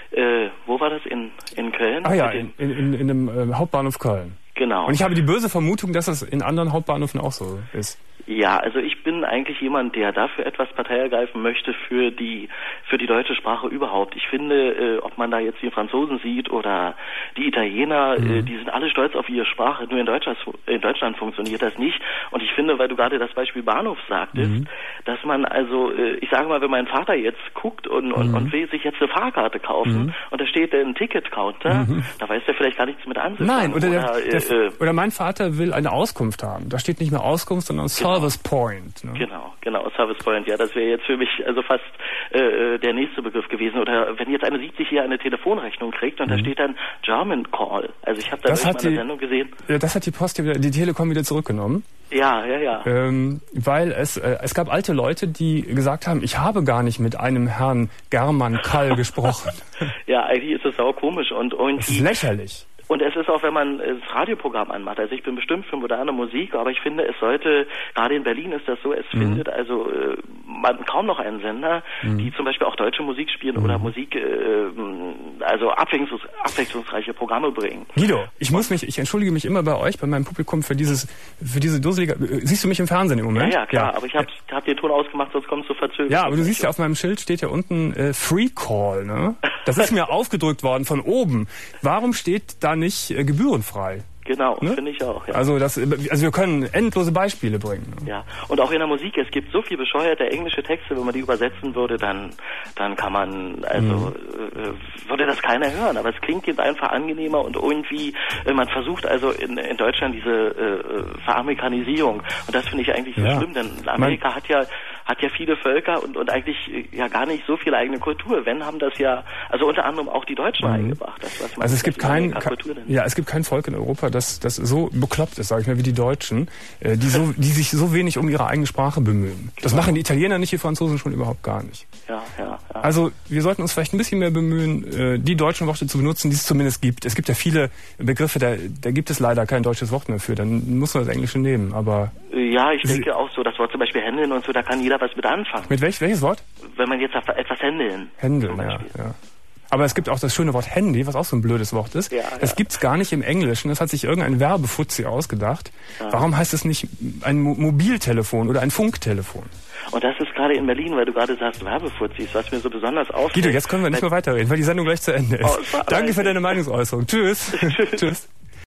wo war das? In Köln? Ah ja, in dem Hauptbahnhof Köln. Genau. Und ich habe die böse Vermutung, dass das in anderen Hauptbahnhöfen auch so ist. Ja, also ich bin eigentlich jemand, der dafür etwas Partei ergreifen möchte für die deutsche Sprache überhaupt. Ich finde, ob man da jetzt die Franzosen sieht oder die Italiener, die sind alle stolz auf ihre Sprache. Nur in Deutschland funktioniert das nicht. Und ich finde, weil du gerade das Beispiel Bahnhof sagtest, dass man also, ich sage mal, wenn mein Vater jetzt guckt und will sich jetzt eine Fahrkarte kaufen und da steht ein Ticketcounter, da weiß der vielleicht gar nichts mit anzufangen. Nein, oder mein Vater will eine Auskunft haben. Da steht nicht mehr Auskunft, sondern Service Point. Ne? Genau, Service Point. Ja, das wäre jetzt für mich also fast der nächste Begriff gewesen. Oder wenn jetzt eine 70-Jährige eine Telefonrechnung kriegt und da steht dann German Call. Also ich habe da mal eine Sendung gesehen. Das hat die Telekom wieder zurückgenommen. Ja. Weil es gab alte Leute, die gesagt haben, ich habe gar nicht mit einem Herrn German Kall gesprochen. Ja, eigentlich ist das auch komisch und das ist lächerlich. Und es ist auch, wenn man das Radioprogramm anmacht, also ich bin bestimmt für moderne Musik, aber ich finde, es sollte, gerade in Berlin ist das so, es findet also man kaum noch einen Sender, die zum Beispiel auch deutsche Musik spielen oder Musik, also abwechslungsreiche Programme bringen. Guido, ich entschuldige mich immer bei euch, bei meinem Publikum für diese dusselige, siehst du mich im Fernsehen im Moment? Ja, klar, aber ich hab den Ton ausgemacht, sonst kommst du verzögert. Ja, aber du siehst ja auf meinem Schild steht ja unten Free Call, ne? Das ist mir aufgedrückt worden von oben. Warum steht da nicht gebührenfrei? Genau, ne? Finde ich auch. Ja. Also wir können endlose Beispiele bringen. Ne? Ja, und auch in der Musik, es gibt so viel bescheuerte englische Texte, wenn man die übersetzen würde, dann kann man, würde das keiner hören. Aber es klingt jetzt einfach angenehmer und irgendwie, man versucht also in Deutschland diese Veramerikanisierung. Und das finde ich eigentlich so schlimm, denn Amerika hat ja viele Völker und eigentlich ja gar nicht so viel eigene Kultur. Wenn, haben das ja, also unter anderem auch die Deutschen eingebracht. Das, was man es gibt kein Volk in Europa, das so bekloppt ist, sage ich mal, wie die Deutschen, die sich so wenig um ihre eigene Sprache bemühen. Das machen die Italiener nicht, die Franzosen schon überhaupt gar nicht. Ja. Also wir sollten uns vielleicht ein bisschen mehr bemühen, die deutschen Worte zu benutzen, die es zumindest gibt. Es gibt ja viele Begriffe, da gibt es leider kein deutsches Wort mehr für. Dann muss man das Englische nehmen, aber... Ja, ich denke auch so, das Wort zum Beispiel händeln und so, da kann jeder was mit anfangen. Mit welches Wort? Wenn man jetzt etwas händeln. Händeln, ja. Aber es gibt auch das schöne Wort Handy, was auch so ein blödes Wort ist. Das gibt's gar nicht im Englischen. Das hat sich irgendein Werbefuzzi ausgedacht. Ja. Warum heißt es nicht ein Mobiltelefon oder ein Funktelefon? Und das ist gerade in Berlin, weil du gerade sagst Werbefuzis, was mir so besonders auffällt. Guido, jetzt können wir nicht mehr weiterreden, weil die Sendung gleich zu Ende ist. Danke für deine Meinungsäußerung. Tschüss. Tschüss.